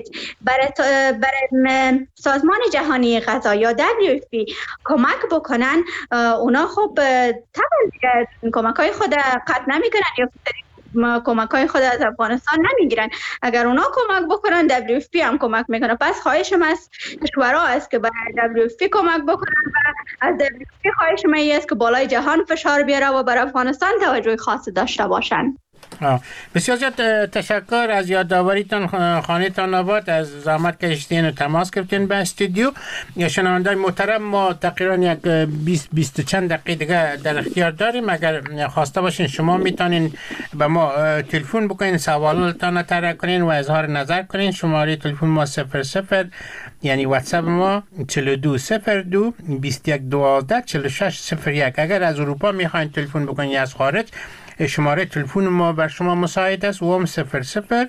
برای سازمان جهانی غذا یا WFP کمک بکنن، اونا خب طبعا کمک‌های خود قطع نمی‌کنن یا کمک‌های خود از افغانستان نمیگیرن. اگر اونا کمک بکنن WFP هم کمک میکنه. پس خواهشم از کشورها است که برای WFP کمک بکنن و از WFP خواهشم است که بالای جهان فشار بیاره و بر افغانستان توجه خاص داشته باشن. بسیار زیاد تشکر از یادآوریتان. خانه‌تان آباد، از زحمت کشیدین و تماس گرفتین به استودیو. شنوندگان محترم، ما تقریبا یک 20 چند دقیقه دیگه در اختیار داریم. اگر خواسته باشین شما میتونین به ما تلفن بکنین، سوالاتان طرح کنین و اظهار نظر کنین. شماره تلفن ما 00 یعنی واتساپ ما 4202 2112 4601. اگر از اروپا میخواین تلفن بکنین یا از خارج، شماره تلفن ما بر شما مساعد است. وام 00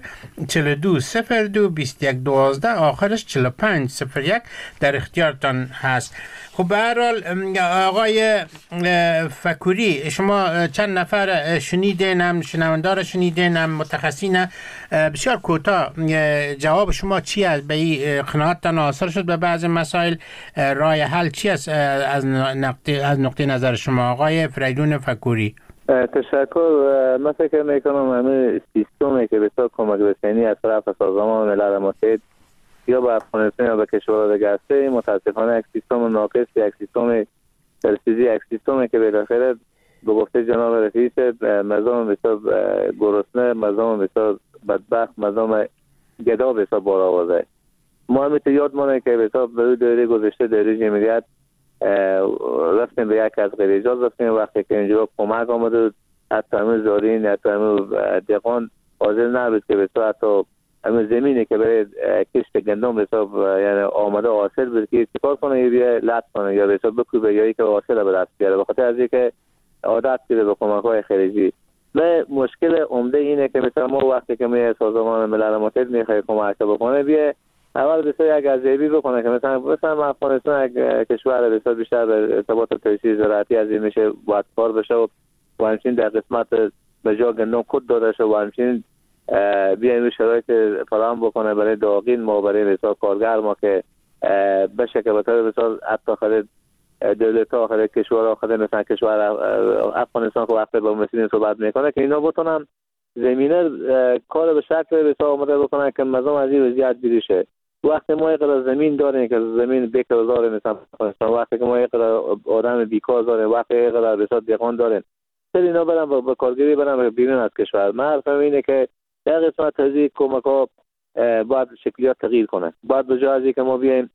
4202 2112 آخرش 4501 در اختیارتان هست. خب به هر حال آقای فکوری، شما چند نفر شنیدین، هم شنوندار شنیدین، هم متخصصین. بسیار کوتاه جواب شما چی است؟ به این قناعتتان حاصل شد به بعض مسائل؟ راه حل چی است از نقطه نظر شما آقای فریدون فکوری؟ تشکر. من فکر میکنم همه سیستمی که بسیار کمک رسانی از طرف سازمان ملل متحد یا به افغانستان یا به کشورها دیگه است، متاسفانه یک سیستم ناقص، یک سیستم ترسیزی، یک سیستمی که بالاخره به گفته جناب رئیس مردم بسیار گرسنه، مردم بسیار بدبخت، مردم گدا بسیار بار آورده. ما همیشه یادمونه که بسیار به دوره گذشته دوره جمهوریت رفتیم به یک از غیر اجاز رفتیم. وقتی که اینجا کمک آمده حتی همه زارین، حتی همه دقان حاضر نبود که بسیار حتی همه زمینی که برای کشت گندم بسیار یعنی آمده حاصل بود که چیکار کنه، یا بیا لط کنه یا بسیار بکوبه یا که حاصل به دست بیاره. بخاطر از اینکه عادت کرده به کمک‌های خارجی. مشکل عمده اینه که مثلا ما وقتی که می سازمان ملل متحد میخواد کمک بکنه، بیا اول بسیار یک ارزیابی بکنه که مثلا افغانستان یک کشور بسیار بیشتر به ارتباط تجهیزی زراعتی از این میشه باید کار بشه و همچنین در قسمت به جا گندم کود داده شه و همچنین بیایم شرایط فراهم بکنه برای داغین ما، برای بسیار کارگر ما که بشه که بطور بسیار حتی خرید دولت ها، خرید کشور ها، خرید مثلا کشور افغانستان که وقتی با مسئولین صحبت میکنه که اینا بتونن زمینه کار به شکل بسیار آماده بکنن که مردم از این وضعیت بیری شه. وقتی ما یک زمین داریم که زمین بیکار داریم، مثلا وقتی که ما یک آدم بیکار داریم، وقتی یک بسیار دهقان داریم، سر اینا برن به کارگری برن بیرون از کشور. من حرفم اینه که در قسمت تزیق کمک ها باید شکلیات تغییر کنه. باید به جای از که ما بیایم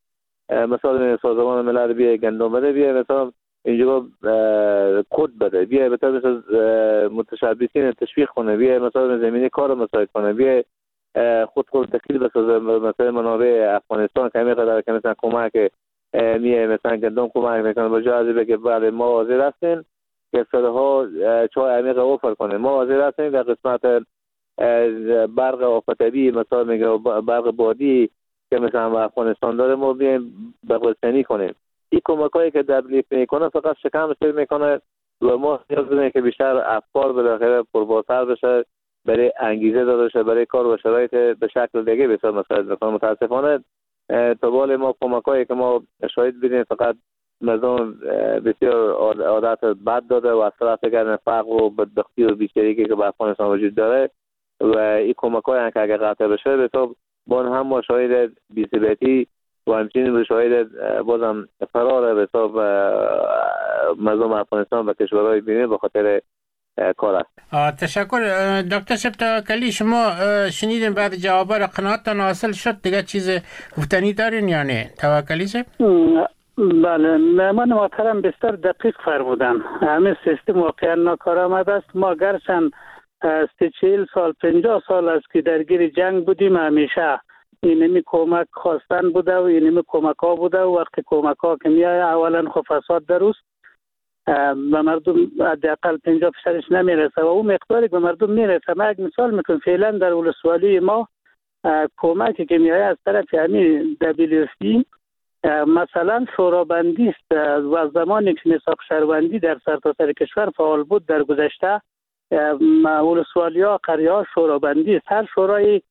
مثلا سازمان ملل بیای گندم بده، بیای مثلا اینجا کد بده، بیای مثلا متشبثین تشویق کنه، بیای مثلا زمینه کار مساعد کنه، بیای خود تشکیل بسازه، مثلا منابع افغانستان کمی قدر که مثلا کمک میه مثلا گندم کمک میکنه با جازی بگه بله ما حاضر هستیم که صدها چای عمیق اوفر کنه، ما حاضر هستیم در قسمت برق آفتابی مثلا میگه برق بادی که مثلا افغانستان داره ما بیایم بغل‌سنی کنیم. این کمکایی که دبلیف میکنه فقط شکم سیر میکنه و ما نیاز داریم که بیشتر افکار بالاخره پربارتر بشه، برای انگیزه داده شه، برای کار و شرایط به شکل دیگه بسیار مساعد میکنه. متاسفانه طوال ما کمکایی که ما شاید ببینیم فقط مردم بسیار عادت بد داده و از طرف دیگر فقر و بدبختی و بیچارگی که به افغانستان وجود داره و این کمکایی که اگر قطع بشه به تو با هم ما شاید بی‌ثباتی و همچنین به شاید بازم فرار به حساب مردم افغانستان و کشورهای بینه به خاطر کار است. تشکر دکتر سپتا کلی. شما شنیدین بعد جوابا را قناعتتان حاصل شد؟ دیگه چیز گفتنی دارین یا نه توکلی صاحب؟ بله، مهمان محترم بسیار دقیق فرمودن. همه سیستم واقعا ناکارآمد است. ما گرچند 40 سال 50 سال است که درگیر جنگ بودیم، همیشه اینمی کمک خواستن بوده و اینمی کمک ها بوده و وقتی کمک ها که میای اولا خب فساد درست و مردم حداقل 50% نمیرسه و اون مقداری به مردم میرسه. من یک مثال میکنم، فعلا در ولسوالی ما کمکی که میای از طرف همین WFP مثلا شورابندی است و زمانی که میثاق شهروندی در سرتاسر کشور فعال بود در گذشته ولسوالی ها قریه ها شورابندی است. هر شورای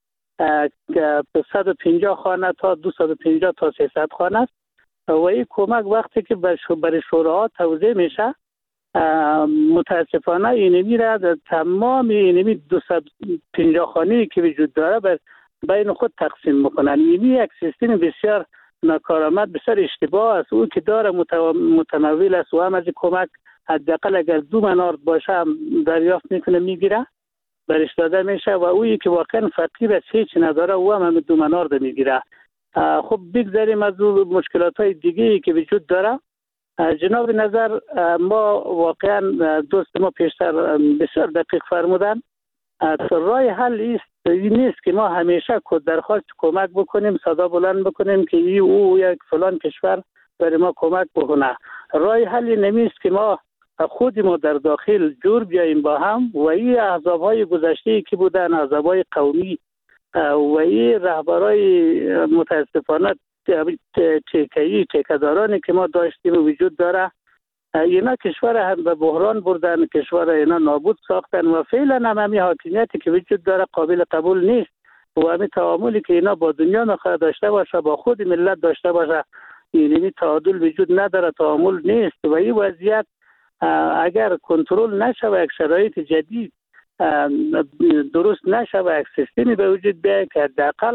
150 خانه تا 250 تا 300 خانه است و این کمک وقتی که برای شوراها توزیع میشه متاسفانه اینمی را در تمام اینمی 250 خانه‌ای که وجود داره بین خود تقسیم میکنن. اینمی یک سیستم بسیار ناکارآمد، بسیار اشتباه است. او که داره متمول است و هم از کمک حداقل اگر 2 منارد باشه هم دریافت میکنه میگیره برش داده میشه و اویی که واقعا فقیر است هیچ نداره او هم 2 منارد میگیره. خب بگذاریم از مشکلات های دیگه ای که وجود داره. جناب نظر ما واقعا دوست ما پیشتر بسیار دقیق فرمودن. راه حل نیست که ما همیشه درخواست کمک بکنیم، صدا بلند بکنیم که او یک فلان کشور برای ما کمک بکنه. راه حل نمیست که ما خود ما در داخل جور بیاییم با هم و این احزاب‌های گذشته که بودن، احزاب‌های قومی و این رهبرای متاسفانه تیکه‌دارانی که ما داشتیم و وجود داره، اینا کشور هم به بحران بردن، کشور اینا نابود ساختن و فعلا هم همین حاکمیتی که وجود داره قابل قبول نیست و همین تعاملی که اینا با دنیا میخواد داشته باشه با خود ملت داشته باشه، یعنی تعادل وجود نداره، تعامل نیست و این وضعیت اگر کنترل نشه و یک شرایط جدید درست نشه و یک سیستمی به وجود بیاید که حداقل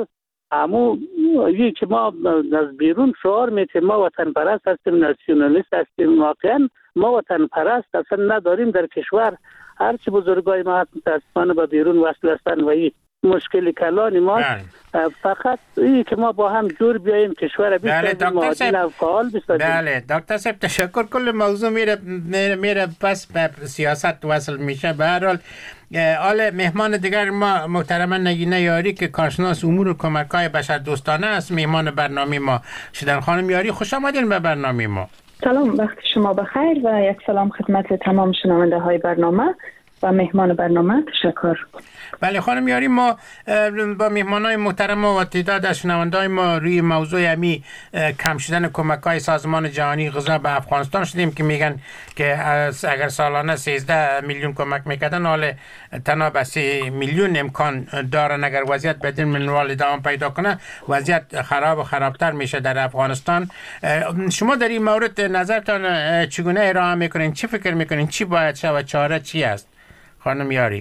یکی که ما از بیرون شعار میتیم ما وطن پرست هستیم، ناسیونالیست هستیم، واقعا ما وطن پرست اصلا نداریم در کشور. هرچی بزرگای ما هست متاسفانه به بیرون وصل هستن و این مشکل کلان ما فقط این که ما با هم جور بیاییم کشور بیشتر معادل و فعال بسازیم. بله دکتر صاحب تشکر. کل موضوع میره پس به سیاست وصل میشه. به هر حال آل مهمان دیگر ما محترما نگینه یاری که کارشناس امور کمک‌های بشر دوستانه است مهمان برنامه ما شدن. خانم یاری خوش آمدین به برنامه ما. سلام، وقت شما بخیر و یک سلام خدمت تمام شنونده های برنامه و مهمان برنامه. تشکر. بله خانم یاری، ما با مهمانای محترم و تعداد از شنونده‌های ما روی موضوع همی کم شدن کمک‌های سازمان جهانی غذا به افغانستان شدیم که میگن که اگر سالانه 13 میلیون کمک میکردن حال تنها به 3 میلیون امکان دارن. اگر وضعیت بدین منوال ادامه پیدا کنه وضعیت خراب و خرابتر میشه در افغانستان. شما در این مورد نظرتان چگونه ارائه میکنین؟ چی فکر میکنین؟ چی باید شود؟ چاره چی است؟ خانم یاری.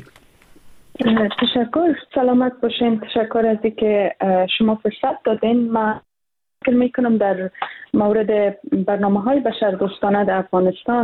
تشکر، سلامت باشین. تشکر از اینکه شما فرصت دادین. من فکر میکنم در مورد برنامه‌های بشردوستانه در افغانستان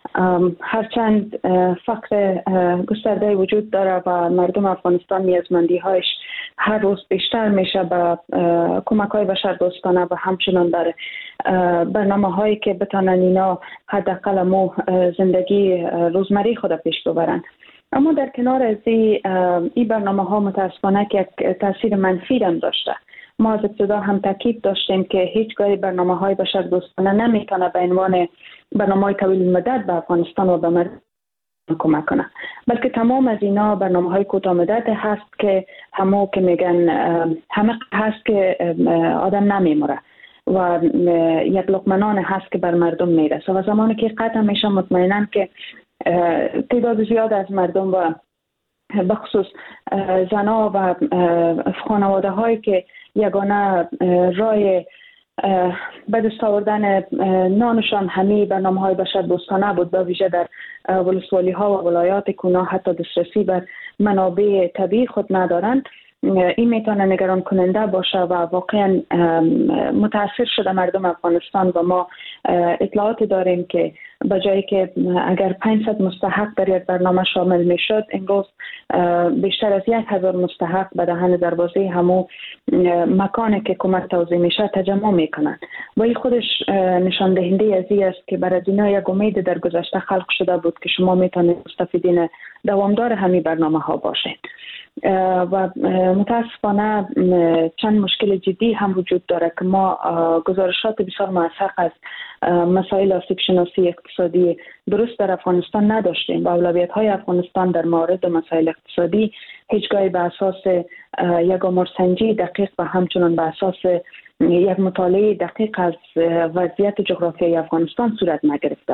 هرچند فقر گسترده وجود داره و مردم افغانستان نیازمندی هایش هر روز بیشتر میشه به کمک های بشردوستانه و همچنان در برنامه هایی که بتانن اینا حداقل مو زندگی روزمره خود پیش ببرن. اما در کنار از این برنامه ها متاسفانه که یک تاثیر منفی هم داشته. ما از ابتدا هم تاکید داشتیم که هیچگاه برنامه های بشردوستانه نمیتونه به عنوان برنامه های طویل مدت به افغانستان و به مردم کمک کنه، بلکه تمام از اینا برنامه های کوتاه مدت هست که همو که میگن همه هست که آدم نمیموره و یک لقمه نان هست که بر مردم میرسه و زمانی که قطع میشه مطمئنم که تعداد زیاد از مردم و بخصوص زنها و خانواده هایی که یگانه رای به دست آوردن نانشان همه برنامه های بشردوستانه بود، به ویژه در ولسوالی ها و ولایات که اونا حتی دسترسی بر منابع طبیعی خود ندارند، این میتونه نگران کننده باشه و واقعا متاثر شده مردم افغانستان و ما اطلاعاتی داریم که بجایی که اگر 500 مستحق در یک برنامه شامل میشد، امروز بیشتر از 1000 مستحق به دهن دروازه همو مکانی که کمک توزیع میشه تجمع میکنن و این خودش نشان دهنده از این است که برای دینا یک امید در گذشته خلق شده بود که شما میتونید مستفیدین دوامدار همین برنامه ها باشید و متاسفانه چند مشکل جدی هم وجود داره که ما گزارشات بسیار موثق از مسائل آسیب شناسی اقتصادی درست در افغانستان نداشتیم و اولویت های افغانستان در مورد مسائل اقتصادی هیچگاهی به اساس یک آمارسنجی دقیق و همچنان به اساس یک مطالعه دقیق از وضعیت جغرافیایی افغانستان صورت نگرفته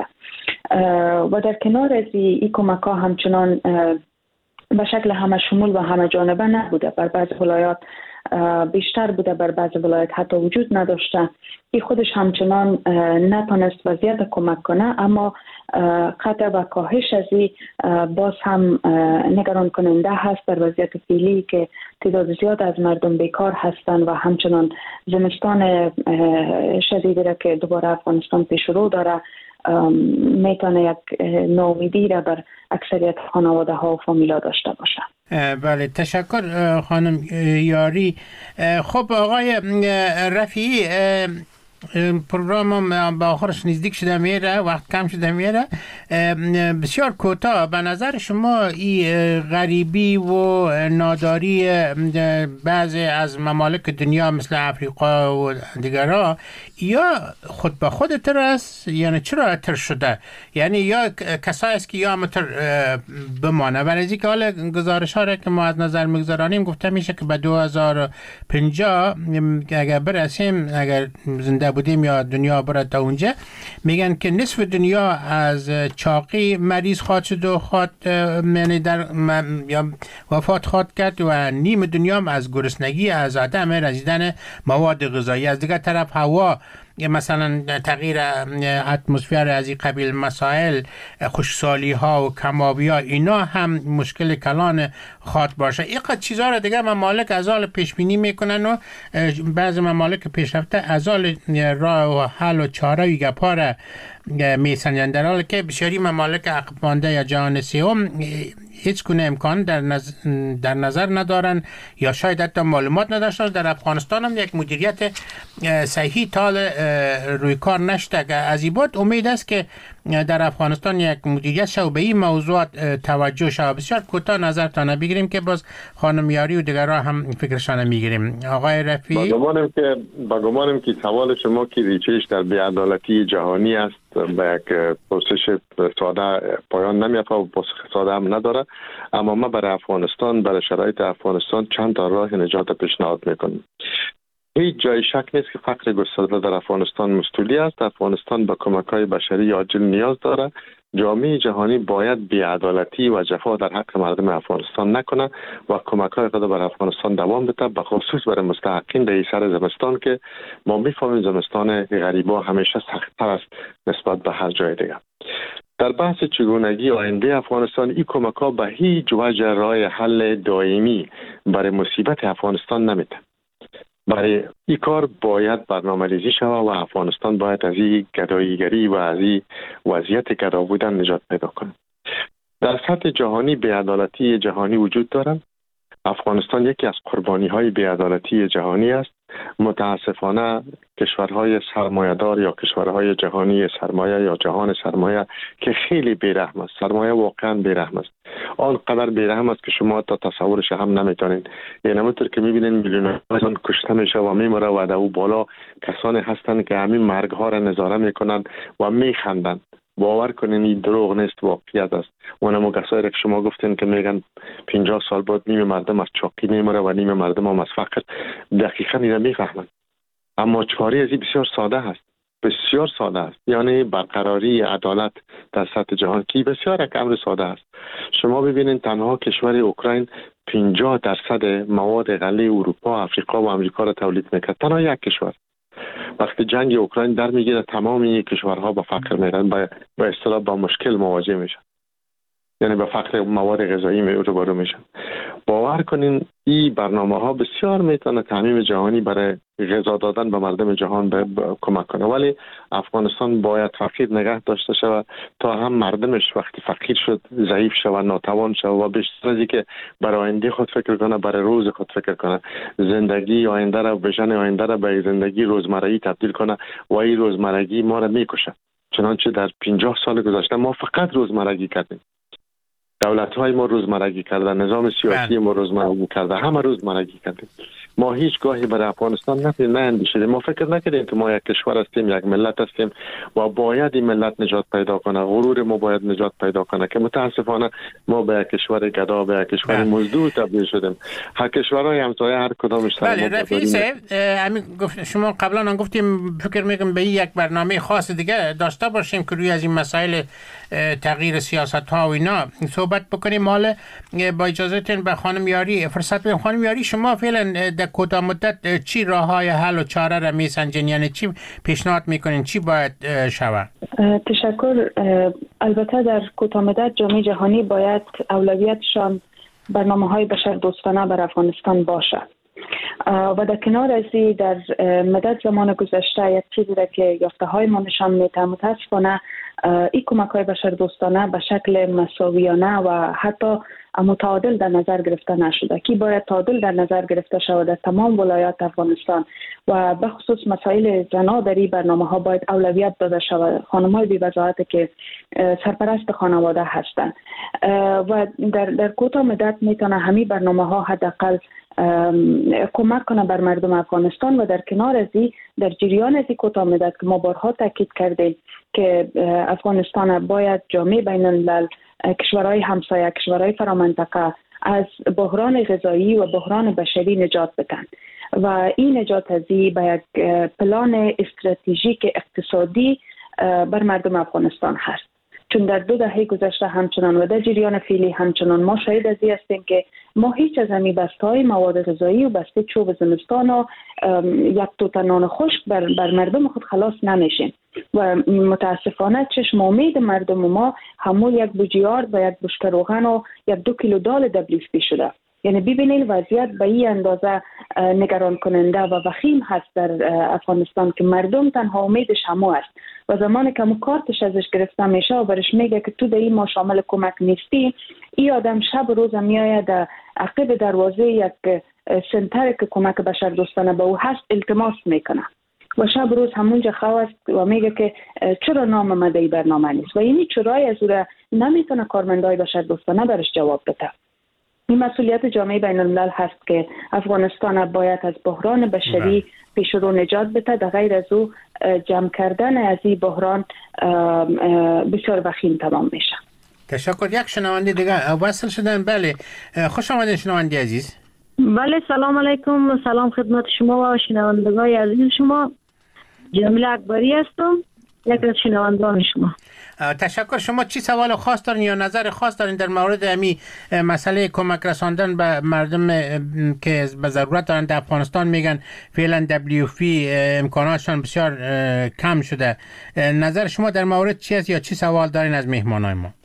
و در کنار از این کمک ها همچنان به شکل همه شمول و همه جانبه نبوده. بر بعض ولایات بیشتر بوده، بر بعض ولایات حتی وجود نداشته. این خودش همچنان نتونست وضعیت کمک کنه، اما قطع و کاهش از این باز هم نگران کننده هست در وضعیت فعلی که تعداد زیاد از مردم بیکار هستند و همچنان زمستان شدیدی را که دوباره افغانستان پیش رو داره میتونه یک ناامیدی را بر اکثریت خانواده ها و فامیلا داشته باشه. بله، تشکر خانم یاری. خب آقای رفیعی، پروگرام به آخرش نزدیک شده میره، وقت کم شده میره. بسیار کوتاه، به نظر شما این غریبی و ناداری بعضی از ممالک دنیا مثل افریقا و دیگرها یا خود به خود تر است؟ یعنی چرا تر شده؟ یعنی یا کسایی است که یا متر بمانه؟ ولی از اینکه حالا گزارش ها را که ما از نظر میگذارانیم گفته میشه که به 2050 اگر برسیم، اگر زنده بودیم یا دنیا برد تا اونجا، میگن که نصف دنیا از چاقی مریض خواهد شد و یعنی یا وفات خواهد کرد و نیم دنیا از گرسنگی، از عدم رسیدن مواد غذایی. از دیگر طرف هوا، مثلا تغییر اتمسفر، از این قبیل مسائل، خشکسالی ها و کمابی ها، اینا هم مشکل کلان خواهد باشه. اینقدر چیزها را دیگه ممالک از حال پیش بینی میکنن و بعض ممالک پیشرفته از حال راه و حل و چاره و گپا را میسنجند، در حالی که بسیاری ممالک عقب مانده یا جهان سوم هیچ گونه امکان در نظر ندارن یا شاید حتی معلومات نداشتن. در افغانستان هم یک مدیریت صحیحی تا روی کار نشده. از این بعد امید است که در افغانستان یک مدیریت شو به این موضوعات توجه شود. بسیار کوتاه نظرتان بگیریم که باز خانم یاری و دیگرها هم فکرشان میگیریم. آقای رفیعی، با گمانم که سوال شما که ریچش در بی‌عدالتی جهانی است به یک پرسش ساده پایان نمیافته و پاسخ ساده هم نداره. اما ما برای افغانستان، برای شرایط افغانستان چند تا راه نجات پیشنهاد میکنیم. هیچ جای شک نیست که فقر گسترده در افغانستان مستولی است. افغانستان به کمک‌های بشری عاجل نیاز داره. جامعه جهانی باید بی‌عدالتی و جفا در حق مردم افغانستان نکنه و کمک‌های خود بر افغانستان دوام بده، به خصوص برای مستحقین در سر زمستان که ما می‌فهمیم زمستان غریبا همیشه سخت‌تر است نسبت به هر جای دیگه. در بحث چگونگی آینده افغانستان، این کمک‌ها به هیچ وجه راه حل دائمی برای مصیبت افغانستان نمیده. برای این کار باید برنامه‌ریزی شود و افغانستان باید از این گداییگری و از این وضعیت گدا بودن نجات پیدا کنه. در سطح جهانی بی‌عدالتی جهانی وجود دارد. افغانستان یکی از قربانی‌های بی‌عدالتی جهانی است. متاسفانه کشورهای سرمایه‌دار یا کشورهای جهانی سرمایه یا جهان سرمایه که خیلی بی‌رحم است، سرمایه واقعا بی‌رحم است، آنقدر بی‌رحم است که شما تا تصورش هم نمیتونید. یعنی همونطور که می‌بینید میلیون‌ها انسان کشته میشه و میمیره و در او بالا کسانی هستند که همین مرگ‌ها را نظاره میکنند و میخندند. باور کنین این دروغ نیست، واقعیت است. اونم کسایی که شما گفتین که میگن 50 سال بعد نیم مردم از چاقی میمره و نیم مردم هم از فقر، دقیقاً اینو میفهمن. اما چاره از این بسیار ساده است، بسیار ساده است. یعنی برقراری عدالت در سطح جهان که بسیار یک امر ساده است. شما ببینید تنها کشور اوکراین 50% مواد غله اروپا، افریقا و آمریکا را تولید میکرد. تنها یک کشور. وقتی جنگ اوکراین در میگیره تمام این کشورها با فقر میرن، با اصطلاح با مشکل مواجه میشن، یعنی به فقر مواد غذایی روبرو میشن. باور کنین این برنامه ها بسیار میتونه تعمیم جهانی برای غذا دادن به مردم جهان کمک کنه، ولی افغانستان باید فقیر نگه داشته شود تا هم مردمش وقتی فقیر شد ضعیف شود، ناتوان شود و بیشتر از اینکه برای آینده خود فکر کنه، برای روز خود فکر کنه، زندگی آینده را، ویژن آینده را به زندگی روزمرگی تبدیل کنه و این روزمرگی ما را میکشه. چنانچه در 50 سال گذشته ما فقط روزمرگی کردیم. دولت‌های ما روزمرگی کردن، نظام سیاسی ما روزمرگی کرده، همه روزمرگی کردیم. ما هیچ گاهی برای افغانستان ناندیشیدیم. ما فکر نکردیم که ما یک کشور هستیم، یک ملت هستیم و باید این ملت نجات پیدا کنه، غرور ما باید نجات پیدا کنه، که متاسفانه ما به یک کشور گدا، به یک کشور مزدور تبدیل شدیم. هر کشورهای همسایه هر کدامش بله رفیق صاحب، شما قبلا هم گفتیم فکر میکنم به یک برنامه خاص دیگه داشته باشیم که روی از این مسائل تغییر سیاست ها و اینا صحبت بکنیم. حالا با اجازهتون به خانم یاری فرصت بدیم. خانم یاری، شما فعلا در کوتاه مدت چی راههای حل و چاره را میسنجین؟ یعنی چی پیشنهاد میکنین، چی باید شود؟ تشکر. البته در کوتاه مدت جامعه جهانی باید اولویتشان برنامه‌های بشردوستانه بر افغانستان باشه و در کنار از این در مدت زمان گذشته یک چیزی را که یافته‌های ما نشان میده، متاسفانه این کمک‌های بشردوستانه به شکل مساویانه و حتی متعادل در نظر گرفته نشده که باید تعادل در نظر گرفته شود در تمام ولایات افغانستان و به خصوص مسائل زنان در این برنامه‌ها باید اولویت داده شود. خانم‌های بی‌وضاحت که سرپرست خانواده هستند و در کوتاه مدت میتونه همین برنامه‌ها حداقل کمک کنه بر مردم افغانستان و در کنار از این در جریان از این کوتاه مدت که ما بارها تاکید کردیم که افغانستان باید جامعه بین الملل، کشورهای همسایه، کشورهای فرامنطقه از بحران غذایی و بحران بشری نجات بدن و این نجات از این به یک پلان استراتژیک اقتصادی بر مردم افغانستان هست. چون در 2 دهه گذشته همچنان و در جریان فعلی همچنان ما شاهد از این هستیم که ما هیچ از همی بسته‌های مواد غذایی و بسته چوب زمستان و یک توت نان خشک بر مردم خود خلاص نمیشیم و متاسفانه چشم امید مردم ما همون یک بوجیارد و یک بشکه روغن و یک 2 کیلو دال WFP شده. یعنی ببینید وضعیت به این اندازه نگران کننده و وخیم هست در افغانستان که مردم تنها امیدش همو است و زمانی که همو کارتش ازش گرفته میشه و برش میگه که تو در این ما شامل کمک نیستی، این آدم شب روز میآید در عقب دروازه یک سنتر که کمک بشردوستانه به او هست التماس میکنه و شب روز همونجا خواست و میگه که چرا نام آمده این برنامه نیست و اینی چرای از او را نمیتونه کارمندای بشردوستانه برش جواب بده. این مسئولیت جامعه بین الملل هست که افغانستان باید از بحران بشری پیش رو نجات بده. در غیر از او جمع کردن از این بحران بسیار وخیم تمام میشه. تشکر. یک شنونده دیگه وصل شدن. بله خوش آمدید شنونده عزیز. بله سلام علیکم، سلام خدمت شما و شنوندگان عزیز شما. جمیله اکبری هستم، یک از شنوندگان شما. تشکر. شما چی سوال خاص دارین یا نظر خاص دارین در مورد امی مسئله کمک رساندن به مردم که به ضرورت دارن در افغانستان؟ میگن فعلا WFP امکاناتشان بسیار کم شده. نظر شما در مورد چی است یا چی سوال دارین از مهمانای ما؟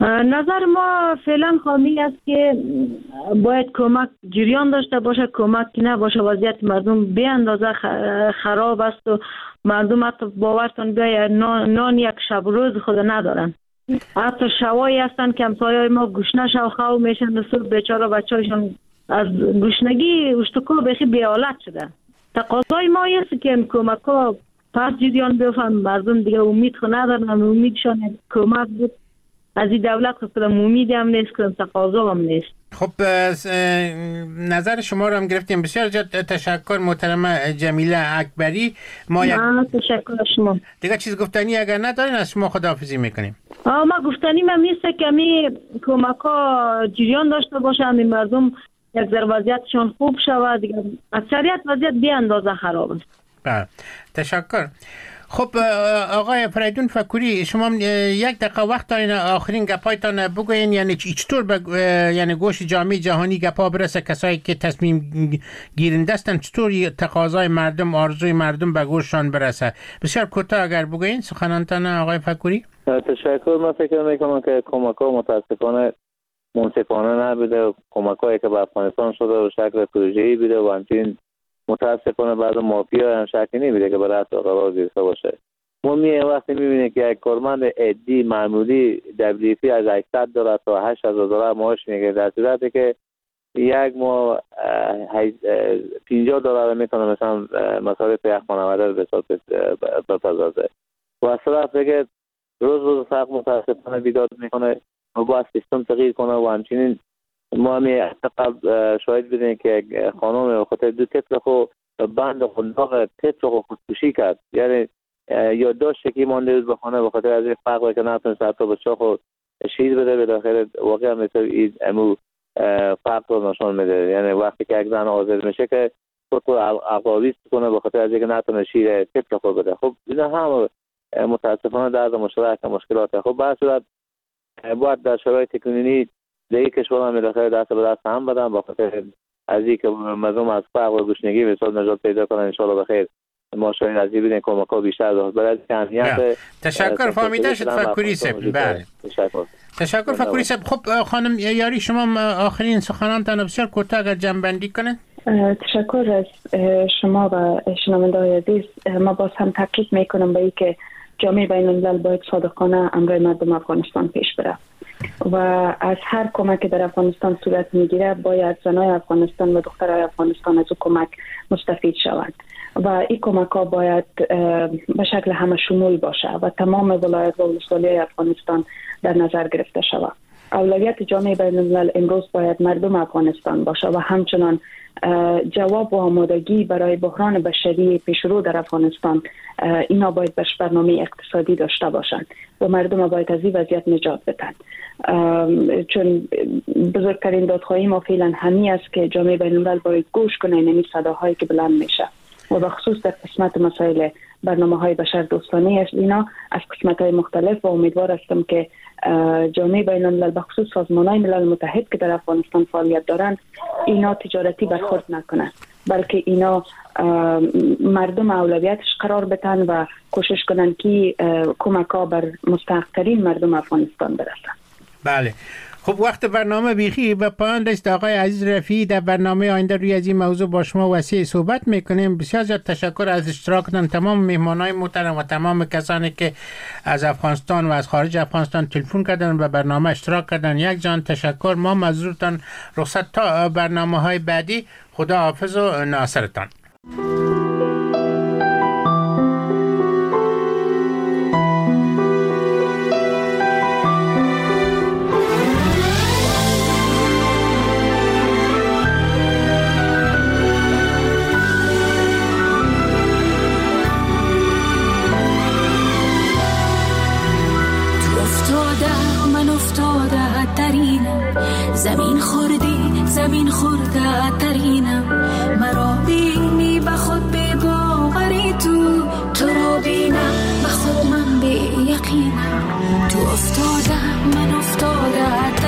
نظر ما فعلا خامی است که باید کمک جریان داشته باشه، کمک که نباشه وضعیت مردم به اندازه خراب است و مردم حتی باورتون بیاید نان یک شب روز خود ندارن. حتی شوایی هستن که همسایه‌های ما گشنه شو خو میشن، صبح بیچاره بچه‌هاشون از گشنگی اشتکو بخی بی‌حالت شده. تقاضای ما است که کمک‌ها پس جریان بیفتن، مردم دیگه امید خود ندارن، امیدشان کمک بود. از این دولت خودم امیدی هم نیست، که تقاضا هم نیست. خب نظر شما رو هم گرفتیم. بسیار تشکر محترمه جمیله اکبری. تشکر شما. دیگه چیز گفتنی اگر ندارین از شما خداحافظی میکنیم. ما گفتنی من میسته که می کمک ها جریان داشته باشه، همین مردم یک ذره وضعیتشون خوب شود. دیگه اکثریت وضعیت بی اندازه خراب است. بله تشکر. خب آقای فریدون فکوری، شما یک دقیقه وقت دارین آخرین گپایتان بگوین، یعنی چطور یعنی گوش جامعه جهانی گپا برسه، کسایی که تصمیم گیرنده هستن چطور تقاضای مردم، آرزوی مردم به گوششان برسه؟ بسیار کوتاه اگر بگوین سخنانتان آقای فکوری. تشکر. من فکر میکنم که کمک‌ها متاسفانه منصفانه نبوده. کمک‌هایی که به افغانستان شده به شکل پروژه‌ای بوده و همچنین متاسفانه بعض مافیا هم شکی نمیده که برای قرار گرفته باشه. ما وقتی میبینیم که یک کارمند عادی معمولی WFP از 800 دلار تا 8000 دلار معاش میگیره، در صورتی که یک ماه 50 دلار میتونه مثلا مصارف یک خانواده رو بپردازه. و از طرف دیگه روز فقط متاسفانه بیداد میکنه و باید سیستم تغییر کنه. و همچنین ما قبل شاید بدیم که خانم خاطر دو طفل خو بند خنداق طفل خو خودکشی کرد، یعنی یادداشت که مانده بود به خانه به خاطر از این فقر که نتونست حتی بچه خو شهید بده. بالاخره واقعا مثل این امو فقر رو نشان میده. یعنی وقتی که یک زن آزاد میشه که خود عقابیست کنه به خاطر از اینکه نتونه شیر طفل خو بده. خب اینا هم متاسفانه درد مشترک مشکلاته. خب به هر صورت باید در شرایط کنونی دیگه کشورها بالاخره دست به دست هم بدن با خاطر از اینکه مردم از فقر و گشنگی به صورت نجات پیدا کنن. ان شاء الله بخیر. ما شاید از این کمک‌ها بیشتر داشت برای اهمیت. تشکر. فهمیده شد فکوری صاحب. بله تشکر فکوری صاحب. خب خانم یاری، شما آخرین سخنانتان بسیار کوتاه اگر جمع‌بندی کنید. تشکر از شما و شنونده‌های عزیز. ما باز هم تاکید میکنم به اینکه جامعه بین‌الملل باید صادقانه امر مردم افغانستان پیش بره و از هر کمک در افغانستان صورت میگیره باید زنای افغانستان و دخترای افغانستان از او کمک مستفید شوند و این کمک ها باید به شکل همه شمول باشه و تمام ولایت و ولسوالی افغانستان در نظر گرفته شود. اولویت جامعه بین‌الملل امروز باید مردم افغانستان باشه و همچنان جواب و آمادگی برای بحران بشری پیشرو در افغانستان اینا باید بهش برنامه اقتصادی داشته باشند و مردم باید از این وضعیت نجات بدن. چون بزرگترین دادخواهی ما فعلا همین است که جامعه بین‌الملل باید گوش کنه این صداهایی که بلند میشه و بخصوص در قسمت مسائل برنامه‌های بشردوستانه است اینا از قسمت‌های مختلف و امیدوار هستم که جامعه بین‌الملل بخصوص سازمان‌های ملل متحد که در افغانستان فعالیت دارند اینا تجارتی برخورد نکنه بلکه اینا مردم اولویتش قرار بدن و کوشش کنن که کمک‌ها بر مستحق‌ترین مردم افغانستان برسن. بله. خب وقت برنامه بیخی به پایان رسید. آقای عزیز رفیعی، در برنامه آینده روی از این موضوع با شما وسیع صحبت میکنیم. بسیار زیاد تشکر از اشتراکتان تمام مهمانای محترم و تمام کسانی که از افغانستان و از خارج افغانستان تلفن کردن و برنامه اشتراک کردن. یک جان تشکر. ما مزورتان رخصت تا برنامه‌های بعدی. خدا حافظ و ناصرتان. زمین خورده ترینم مرا بینی به خود به باوری تو را بینم به خود من به یقینم تو افتاده من افتاده